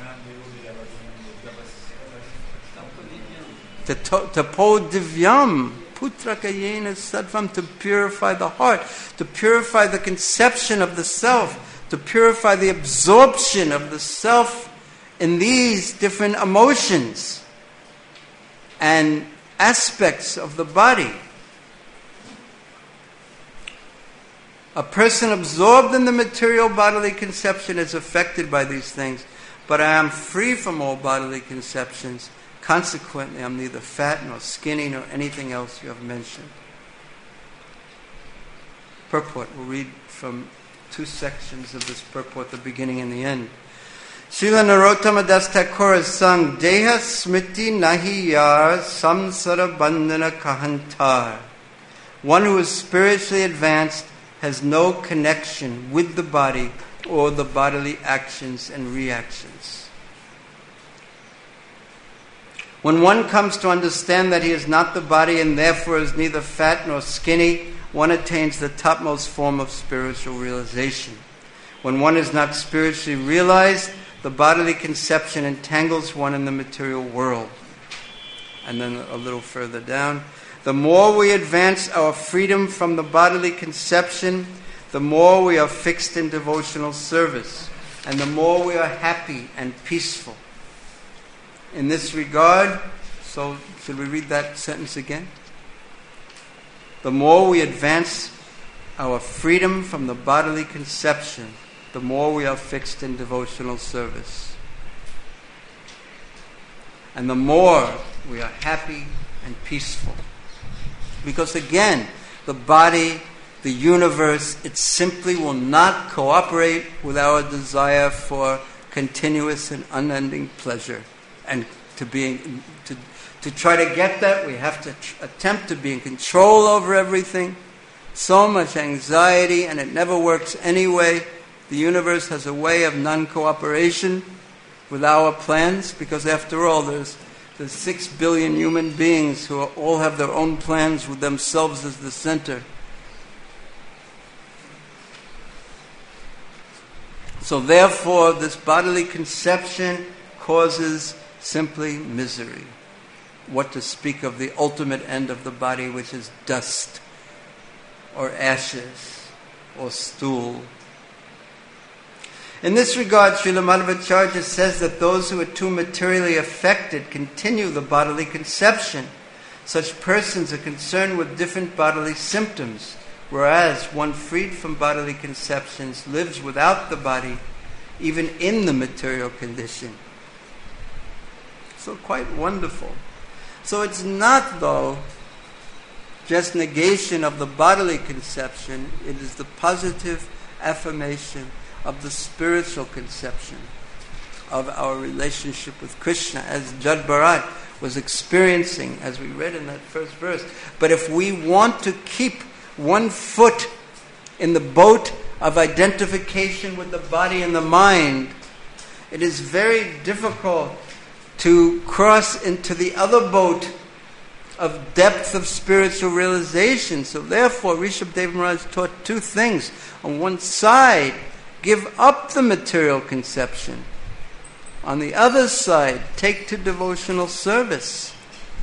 tapo divyam, putrakayena sadvam, to purify the heart, to purify the conception of the self, to purify the absorption of the self in these different emotions and aspects of the body. A person absorbed in the material bodily conception is affected by these things, but I am free from all bodily conceptions. Consequently, I'm neither fat nor skinny nor anything else you have mentioned. Purport. We'll read from two sections of this purport, the beginning and the end. Srila Narottama Das Thakur has sung, Deha Smriti Nahi Yar Samsara Bandhana Kahantar. One who is spiritually advanced has no connection with the body or the bodily actions and reactions. When one comes to understand that he is not the body and therefore is neither fat nor skinny, one attains the topmost form of spiritual realization. When one is not spiritually realized, the bodily conception entangles one in the material world. And then a little further down, the more we advance our freedom from the bodily conception, the more we are fixed in devotional service, and the more we are happy and peaceful. In this regard, so should we read that sentence again? The more we advance our freedom from the bodily conception, the more we are fixed in devotional service. And the more we are happy and peaceful. Because again, the body, the universe, it simply will not cooperate with our desire for continuous and unending pleasure. And to try to get that, we have to attempt to be in control over everything. So much anxiety, and it never works anyway. The universe has a way of non-cooperation with our plans, because after all, there's 6 billion human beings who all have their own plans with themselves as the center. So therefore, this bodily conception causes simply misery. What to speak of the ultimate end of the body, which is dust, or ashes, or stool. In this regard, Srila Madhvacharya says that those who are too materially affected continue the bodily conception. Such persons are concerned with different bodily symptoms, whereas one freed from bodily conceptions lives without the body, even in the material condition. So quite wonderful. So it's not, though, just negation of the bodily conception. It is the positive affirmation of the spiritual conception of our relationship with Krishna, as Jad Bharat was experiencing, as we read in that first verse. But if we want to keep one foot in the boat of identification with the body and the mind, it is very difficult to cross into the other boat of depth of spiritual realization. So therefore, Rishabhdev Maharaj taught two things. On one side, give up the material conception. On the other side, take to devotional service.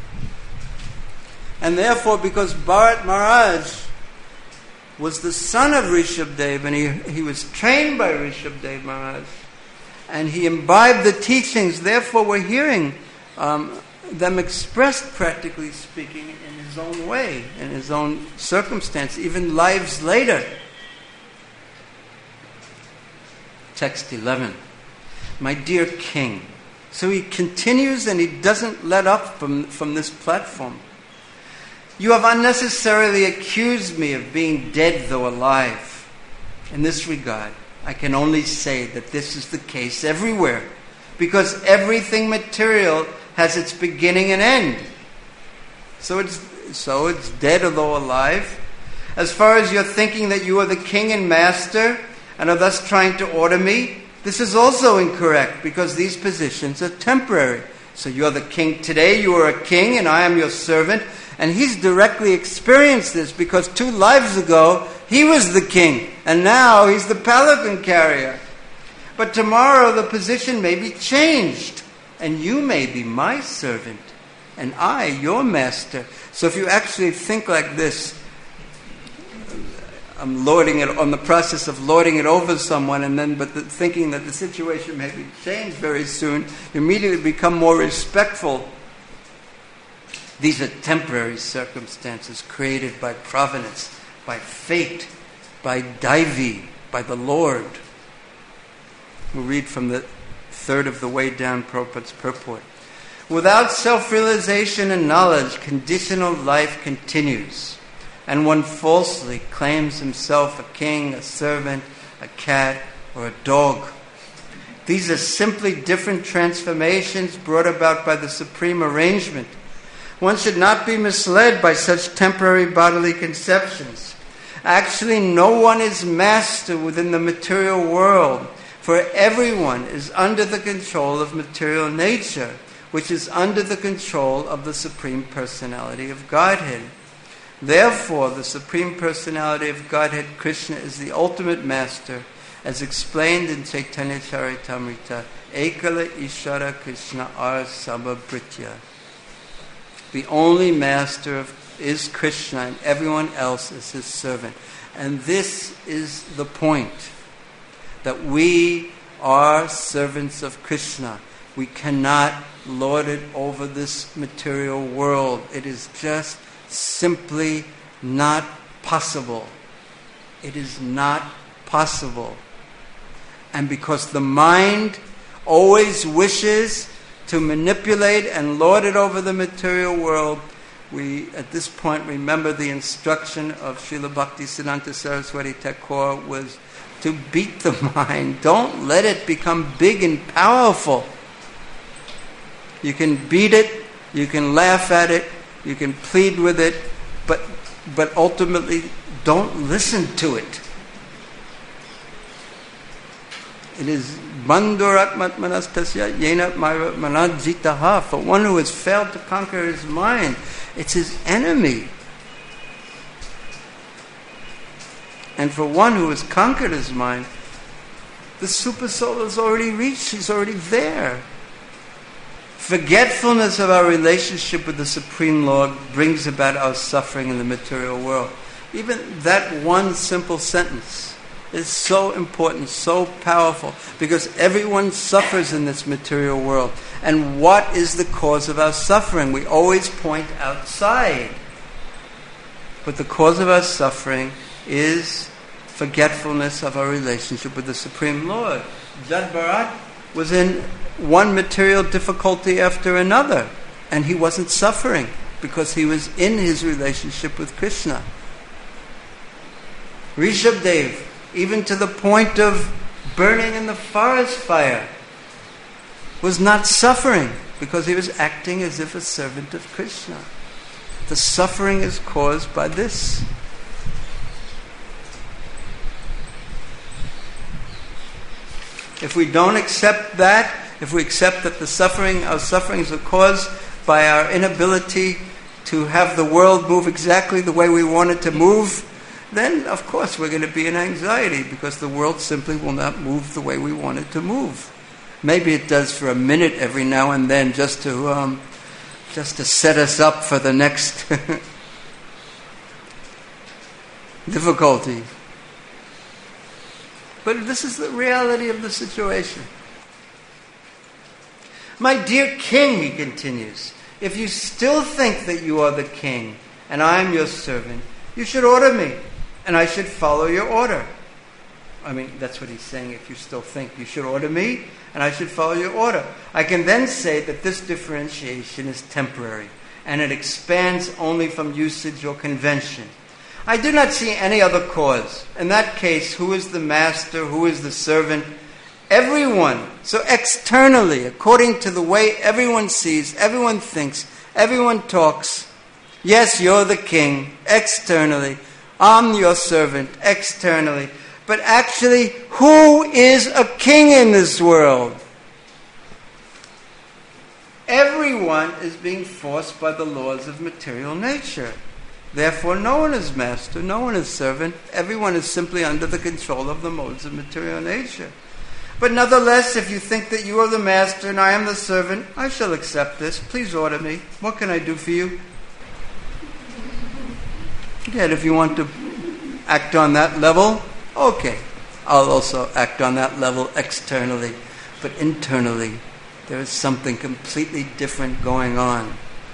And therefore, because Bharat Maharaj was the son of Rishabhdev, and he was trained by Rishabhdev Maharaj, and he imbibed the teachings, therefore we're hearing them expressed, practically speaking, in his own way, in his own circumstance, even lives later. Text 11. My dear king. So he continues and he doesn't let up from this platform. You have unnecessarily accused me of being dead though alive. In this regard, I can only say that this is the case everywhere, because everything material has its beginning and end. So it's dead although alive. As far as you're thinking that you are the king and master and are thus trying to order me, this is also incorrect, because these positions are temporary. So you're the king today, you are a king, and I am your servant. And he's directly experienced this, because 2 lives ago, he was the king, and now he's the palanquin carrier. But tomorrow the position may be changed, and you may be my servant, and I your master. So if you actually think like this, I'm lording it on the process of lording it over someone, and then thinking that the situation may be changed very soon, you immediately become more respectful. These are temporary circumstances created by providence, by fate, by Daivi, by the Lord. We'll read from the third of the way down, Prabhupada's purport. Without self-realization and knowledge, conditional life continues, and one falsely claims himself a king, a servant, a cat, or a dog. These are simply different transformations brought about by the supreme arrangement. One should not be misled by such temporary bodily conceptions. Actually, no one is master within the material world, for everyone is under the control of material nature. which is under the control of the Supreme Personality of Godhead. Therefore, the Supreme Personality of Godhead, Krishna, is the ultimate master, as explained in Chaitanya Charitamrita, Ekala Ishvara Krishna Ar Sabhabhritya. The only master is Krishna, and everyone else is his servant. And this is the point, that we are servants of Krishna. We cannot lord it over this material world. It is just simply not possible. It is not possible. And because the mind always wishes to manipulate and lord it over the material world, we at this point remember the instruction of Srila Bhaktisiddhanta Saraswati Thakur was to beat the mind. Don't let it become big and powerful. You can beat it, you can laugh at it, you can plead with it, but ultimately don't listen to it. It is bandhuratmatmanastasya yenat manajitaha. For one who has failed to conquer his mind, it's his enemy. And for one who has conquered his mind, the Supersoul is already reached, he's already there. Forgetfulness of our relationship with the Supreme Lord brings about our suffering in the material world. Even that one simple sentence is so important, so powerful, because everyone suffers in this material world. And what is the cause of our suffering? We always point outside. But the cause of our suffering is forgetfulness of our relationship with the Supreme Lord. Jad Bharat was in one material difficulty after another, and he wasn't suffering because he was in his relationship with Krishna. Rishabdev, even to the point of burning in the forest fire, was not suffering because he was acting as if a servant of Krishna. The suffering is caused by this. If we don't accept that, if we accept that our sufferings are caused by our inability to have the world move exactly the way we want it to move, then of course we're going to be in anxiety because the world simply will not move the way we want it to move. Maybe it does for a minute every now and then, just to set us up for the next difficulty. But this is the reality of the situation. My dear king, he continues, if you still think that you are the king and I am your servant, you should order me and I should follow your order. I mean, that's what he's saying. If you still think you should order me and I should follow your order, I can then say that this differentiation is temporary and it expands only from usage or convention. I do not see any other cause. In that case, who is the master? Who is the servant? Everyone. So externally, according to the way everyone sees, everyone thinks, everyone talks, yes, you're the king, externally. I'm your servant, externally. But actually, who is a king in this world? Everyone is being forced by the laws of material nature. Therefore, no one is master, no one is servant. Everyone is simply under the control of the modes of material nature. But nonetheless, if you think that you are the master and I am the servant, I shall accept this. Please order me. What can I do for you? Yet, if you want to act on that level, okay. I'll also act on that level externally. But internally, there is something completely different going on.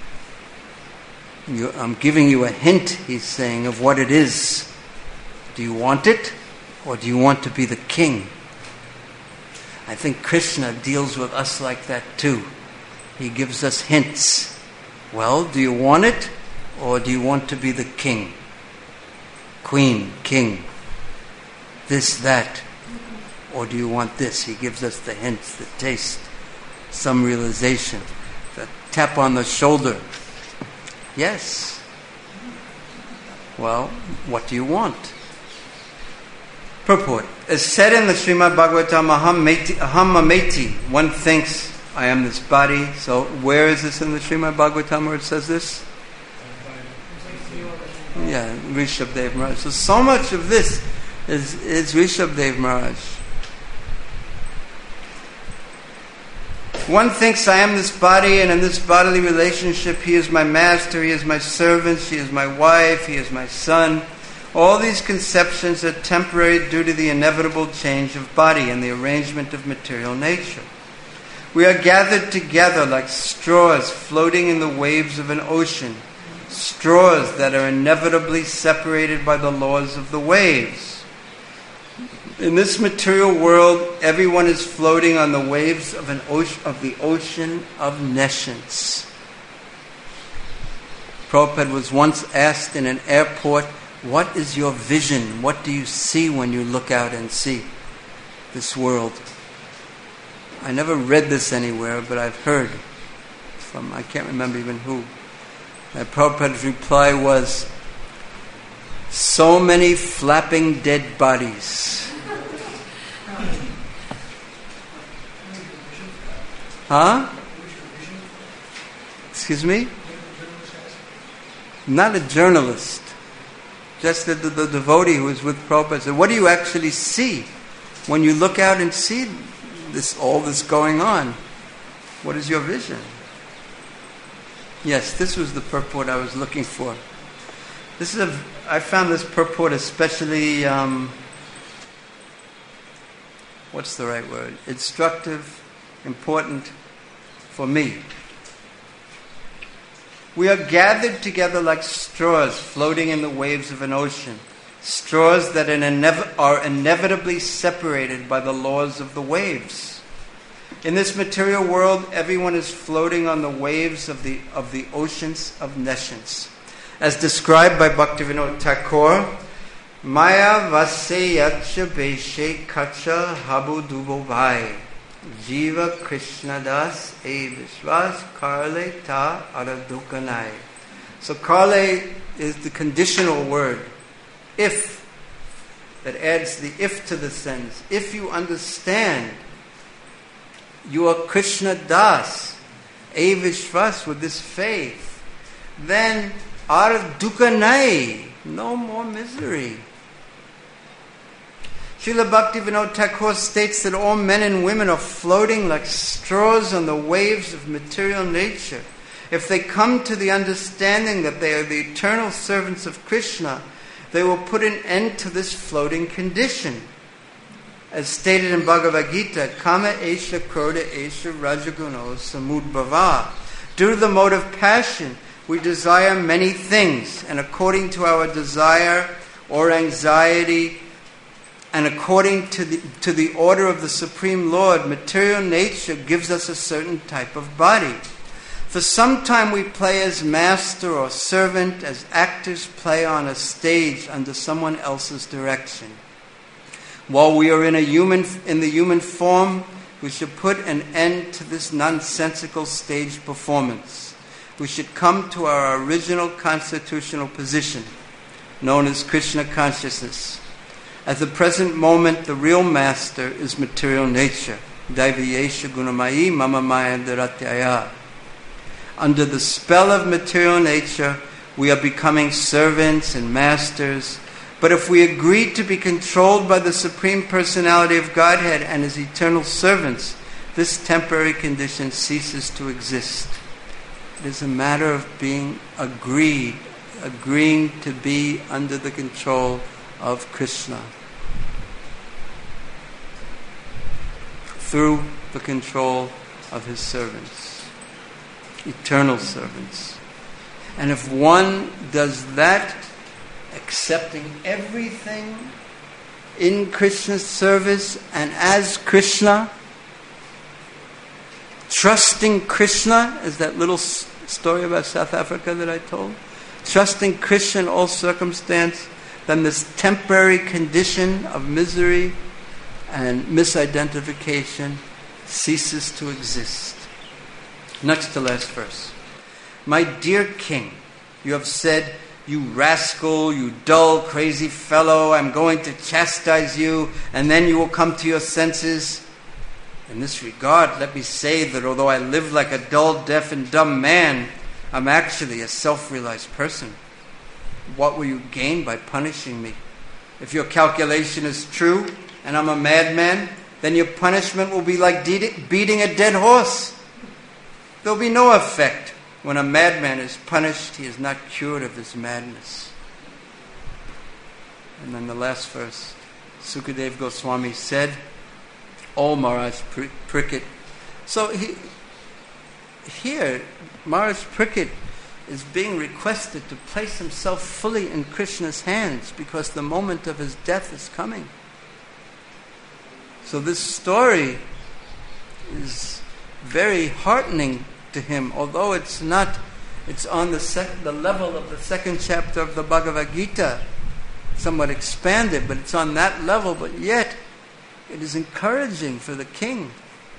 I'm giving you a hint, he's saying, of what it is. Do you want it? Or do you want to be the king? I think Krishna deals with us like that too. He gives us hints. Well, do you want it? Or do you want to be the king? Queen, king. This, that. Or do you want this? He gives us the hints, the taste, some realization, the tap on the shoulder. Yes. Well, what do you want? Purport. As said in the Srimad Bhagavatam, Aham Mameti, one thinks, I am this body. So where is this in the Srimad Bhagavatam where it says this? Yeah, Rishabdev Maharaj. So much of this is Rishabdev Maharaj. One thinks I am this body, and in this bodily relationship he is my master, he is my servant, she is my wife, he is my son. All these conceptions are temporary due to the inevitable change of body and the arrangement of material nature. We are gathered together like straws floating in the waves of an ocean, straws that are inevitably separated by the laws of the waves. In this material world, everyone is floating on the waves of the ocean of nescience. Prabhupada was once asked in an airport, what is your vision? What do you see when you look out and see this world? I never read this anywhere, but I've heard from, I can't remember even who. Prabhupada's reply was, so many flapping dead bodies. Huh? Excuse me? Not a journalist. Just the devotee who was with Prabhupada said, what do you actually see when you look out and see all this going on? What is your vision? Yes, this was the purport I was looking for. I found this purport especially, what's the right word? Instructive, important for me. We are gathered together like straws floating in the waves of an ocean, straws that are inevitably separated by the laws of the waves. In this material world, everyone is floating on the waves of the oceans of nescience. As described by Bhaktivinoda Thakur, Maya Vaseyatcha Beshe Kacha Habu Dubo Bhai Jiva Krishna Das E Vishwas Karle Ta Aradukanai. So Karle is the conditional word, if, that adds the if to the sentence. If you understand, you are Krishna Das, E Vishwas, with this faith, then Aradukanai, no more misery. Srila Bhaktivinoda Thakur states that all men and women are floating like straws on the waves of material nature. If they come to the understanding that they are the eternal servants of Krishna, they will put an end to this floating condition. As stated in Bhagavad Gita, Kama Esha Krodha Esha Rajaguno Samudbhava. Due to the mode of passion, we desire many things, and according to our desire or anxiety, and according to the order of the Supreme Lord, material nature gives us a certain type of body. For some time we play as master or servant, as actors play on a stage under someone else's direction. While we are in the human form, we should put an end to this nonsensical stage performance. We should come to our original constitutional position, known as Krishna consciousness. At the present moment, the real master is material nature. Daiviyesha gunamayi mama maya dharatyaya. Under the spell of material nature, we are becoming servants and masters. But if we agree to be controlled by the Supreme Personality of Godhead and His eternal servants, this temporary condition ceases to exist. It is a matter of being agreeing to be under the control of Krishna through the control of His servants, eternal servants. And if one does that, accepting everything in Krishna's service and as Krishna, trusting Krishna, as that little story about South Africa that I told, trusting Krishna in all circumstance, then this temporary condition of misery and misidentification ceases to exist. Next to last verse. My dear king, you have said, you rascal, you dull, crazy fellow, I'm going to chastise you, and then you will come to your senses. In this regard, let me say that although I live like a dull, deaf, and dumb man, I'm actually a self-realized person. What will you gain by punishing me? If your calculation is true and I'm a madman, then your punishment will be like beating a dead horse. There'll be no effect. When a madman is punished, he is not cured of his madness. And then the last verse, Sukadeva Goswami said, "Oh, Maharaj Parikshit." So here, Maharaj Parikshit is being requested to place himself fully in Krishna's hands because the moment of his death is coming. So this story is very heartening to him, although it's on the level of the second chapter of the Bhagavad Gita, somewhat expanded, but it's on that level, but yet it is encouraging for the king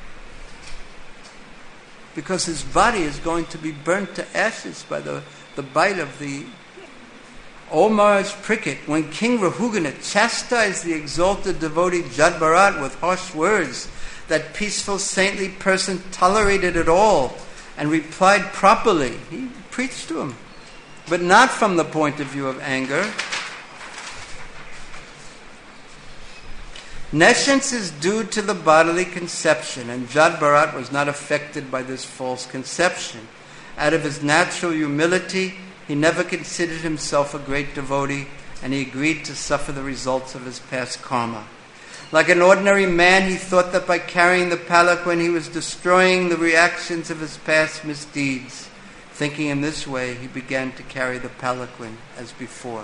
because his body is going to be burnt to ashes by the bite of the... O Maharaj Parikshit, when King Rahugana chastised the exalted devotee Jad Bharat with harsh words, that peaceful saintly person tolerated it all and replied properly. He preached to him, but not from the point of view of anger. Nescience is due to the bodily conception, and Jad Bharat was not affected by this false conception. Out of his natural humility, he never considered himself a great devotee, and he agreed to suffer the results of his past karma. Like an ordinary man, he thought that by carrying the palanquin, he was destroying the reactions of his past misdeeds. Thinking in this way, he began to carry the palanquin as before.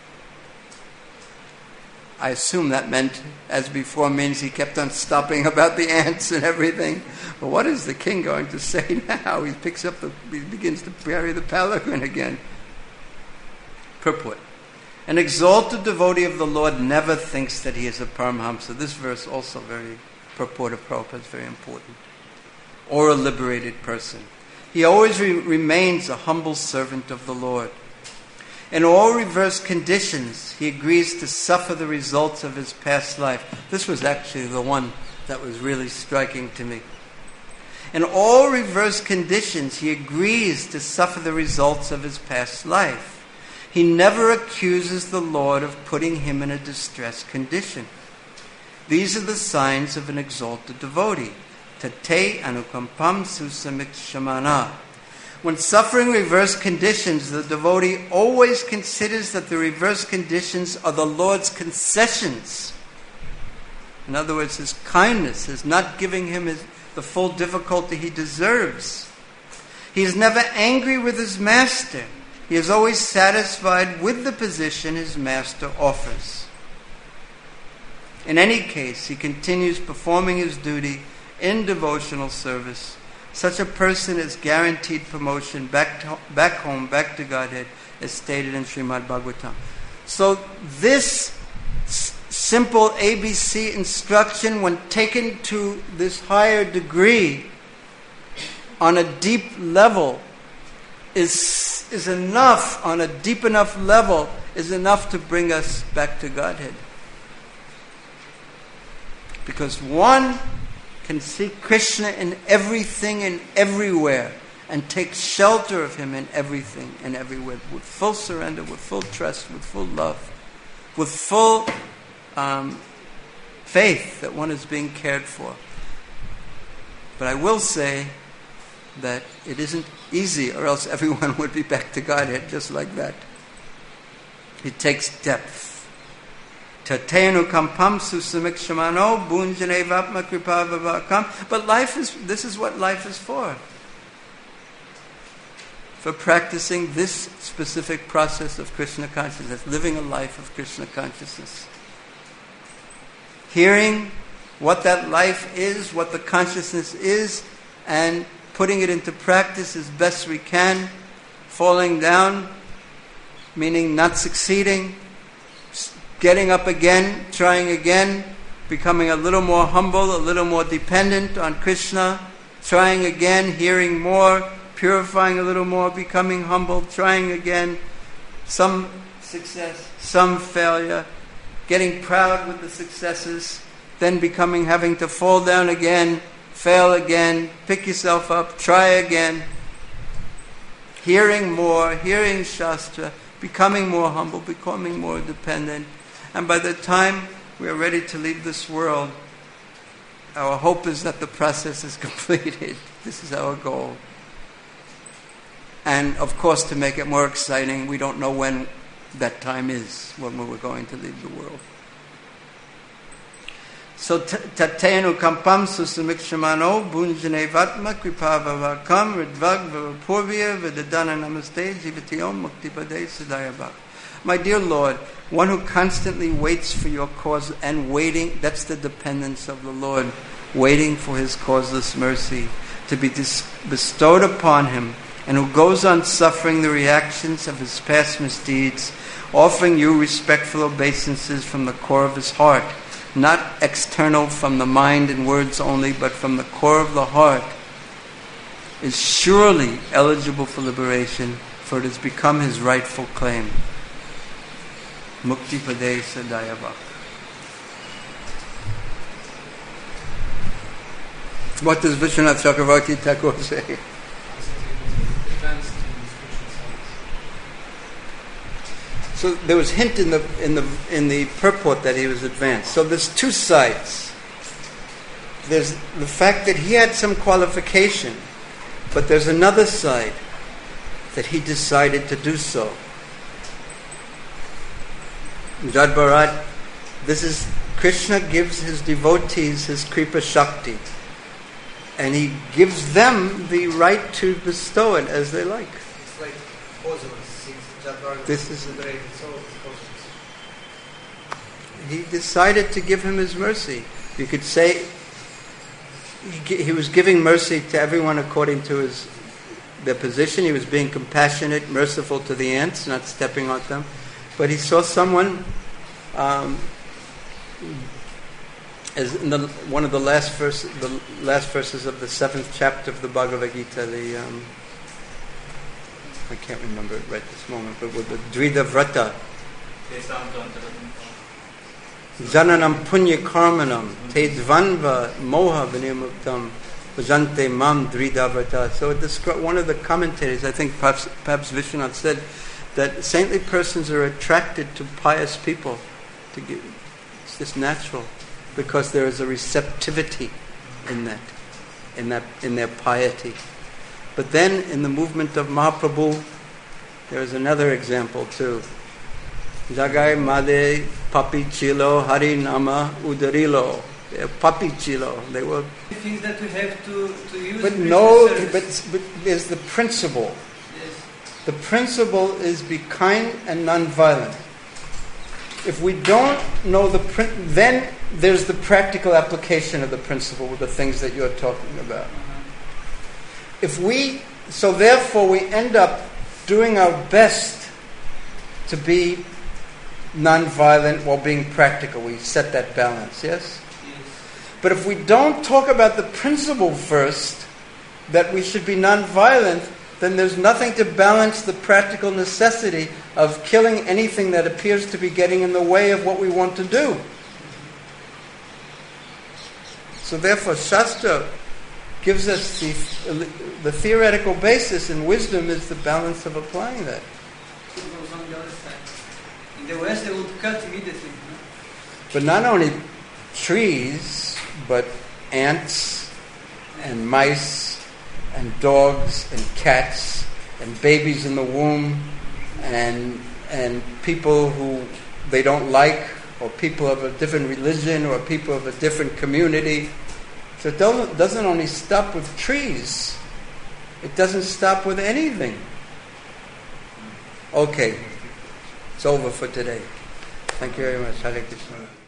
I assume that meant, as before, means he kept on stopping about the ants and everything. But what is the king going to say now? He begins to carry the palanquin again. Purport. An exalted devotee of the Lord never thinks that he is a Paramahamsa. This verse also purport of Prabhupada is very important. Or a liberated person. He always remains a humble servant of the Lord. In all reverse conditions, he agrees to suffer the results of his past life. This was actually the one that was really striking to me. In all reverse conditions, he agrees to suffer the results of his past life. He never accuses the Lord of putting him in a distressed condition. These are the signs of an exalted devotee. Tate anukampam susamikshmana. When suffering reverse conditions, the devotee always considers that the reverse conditions are the Lord's concessions. In other words, his kindness is not giving him the full difficulty he deserves. He is never angry with his master. He is always satisfied with the position his master offers. In any case, he continues performing his duty in devotional service. Such a person is guaranteed promotion back home, back to Godhead, as stated in Srimad Bhagavatam. So this simple ABC instruction, when taken to this higher degree, on a deep level, is enough, on a deep enough level, is enough to bring us back to Godhead. Because one can see Krishna in everything and everywhere and take shelter of him in everything and everywhere with full surrender, with full trust, with full love, with full faith that one is being cared for. But I will say that it isn't easy, or else everyone would be back to Godhead just like that. It takes depth. Tatenu kampam susamikshmano bunjane vapma kripa vavakam. But this is what life is for. For practicing this specific process of Krishna consciousness, living a life of Krishna consciousness. Hearing what that life is, what the consciousness is, and putting it into practice as best we can, falling down, meaning not succeeding, getting up again, trying again, becoming a little more humble, a little more dependent on Krishna, trying again, hearing more, purifying a little more, becoming humble, trying again, some success, some failure, getting proud with the successes, then having to fall down again, fail again, pick yourself up, try again. Hearing more, hearing Shastra, becoming more humble, becoming more dependent. And by the time we are ready to leave this world, our hope is that the process is completed. This is our goal. And of course, to make it more exciting, we don't know when that time is, when we're going to leave the world. So tatenu kampam susamikshmano bunjane vatma kripavavakam ridvag vavapurvya vidadana namaste jivatiyom muktipade siddhayabhak. My dear Lord, one who constantly waits for your cause and waiting, that's the dependence of the Lord, waiting for his causeless mercy to be bestowed upon him, and who goes on suffering the reactions of his past misdeeds, offering you respectful obeisances from the core of his heart, not external from the mind and words only, but from the core of the heart, is surely eligible for liberation, for it has become his rightful claim. Mukti Pade Sadayabhak. What does Vishwanath Chakravarti Thakur say? So there was hint in the purport that he was advanced. So there's two sides. There's the fact that he had some qualification, but there's another side that he decided to do so. Jad Bharat, this is Krishna gives his devotees his Kripa Shakti, and he gives them the right to bestow it as they like. It's like Cosmos. This is he decided to give him his mercy. You could say he was giving mercy to everyone according to their position. He was being compassionate, merciful to the ants, not stepping on them. But he saw someone, as in one of the last verses of the 7th chapter of the Bhagavad Gita, I can't remember it right this moment, but with the Dvida Vrata, Jananam Punya Karmanam, Te Dvanva Moha Vinimuktam, Vajante Mam Dvida Vrata. So one of the commentators, I think perhaps Vishwanath said, that saintly persons are attracted to pious people. It's just natural, because there is a receptivity in their piety. But then in the movement of Mahaprabhu, there is another example too. Jagai Made Papi Chilo Hari Nama Udarilo. They are Papi Chilo. They were things that we have to use. But no, but there's the principle. Yes. The principle is be kind and non-violent. If we don't know then there's the practical application of the principle with the things that you're talking about. So therefore we end up doing our best to be non-violent while being practical. We set that balance, yes? But if we don't talk about the principle first, that we should be non-violent, then there's nothing to balance the practical necessity of killing anything that appears to be getting in the way of what we want to do. So therefore Shastra gives us the theoretical basis, and wisdom is the balance of applying that. On the other side. In the West, they would cut immediately. But not only trees, but ants and mice and dogs and cats and babies in the womb and people who they don't like, or people of a different religion, or people of a different community. So it doesn't only stop with trees. It doesn't stop with anything. Okay. It's over for today. Thank you very much. Hare Krishna.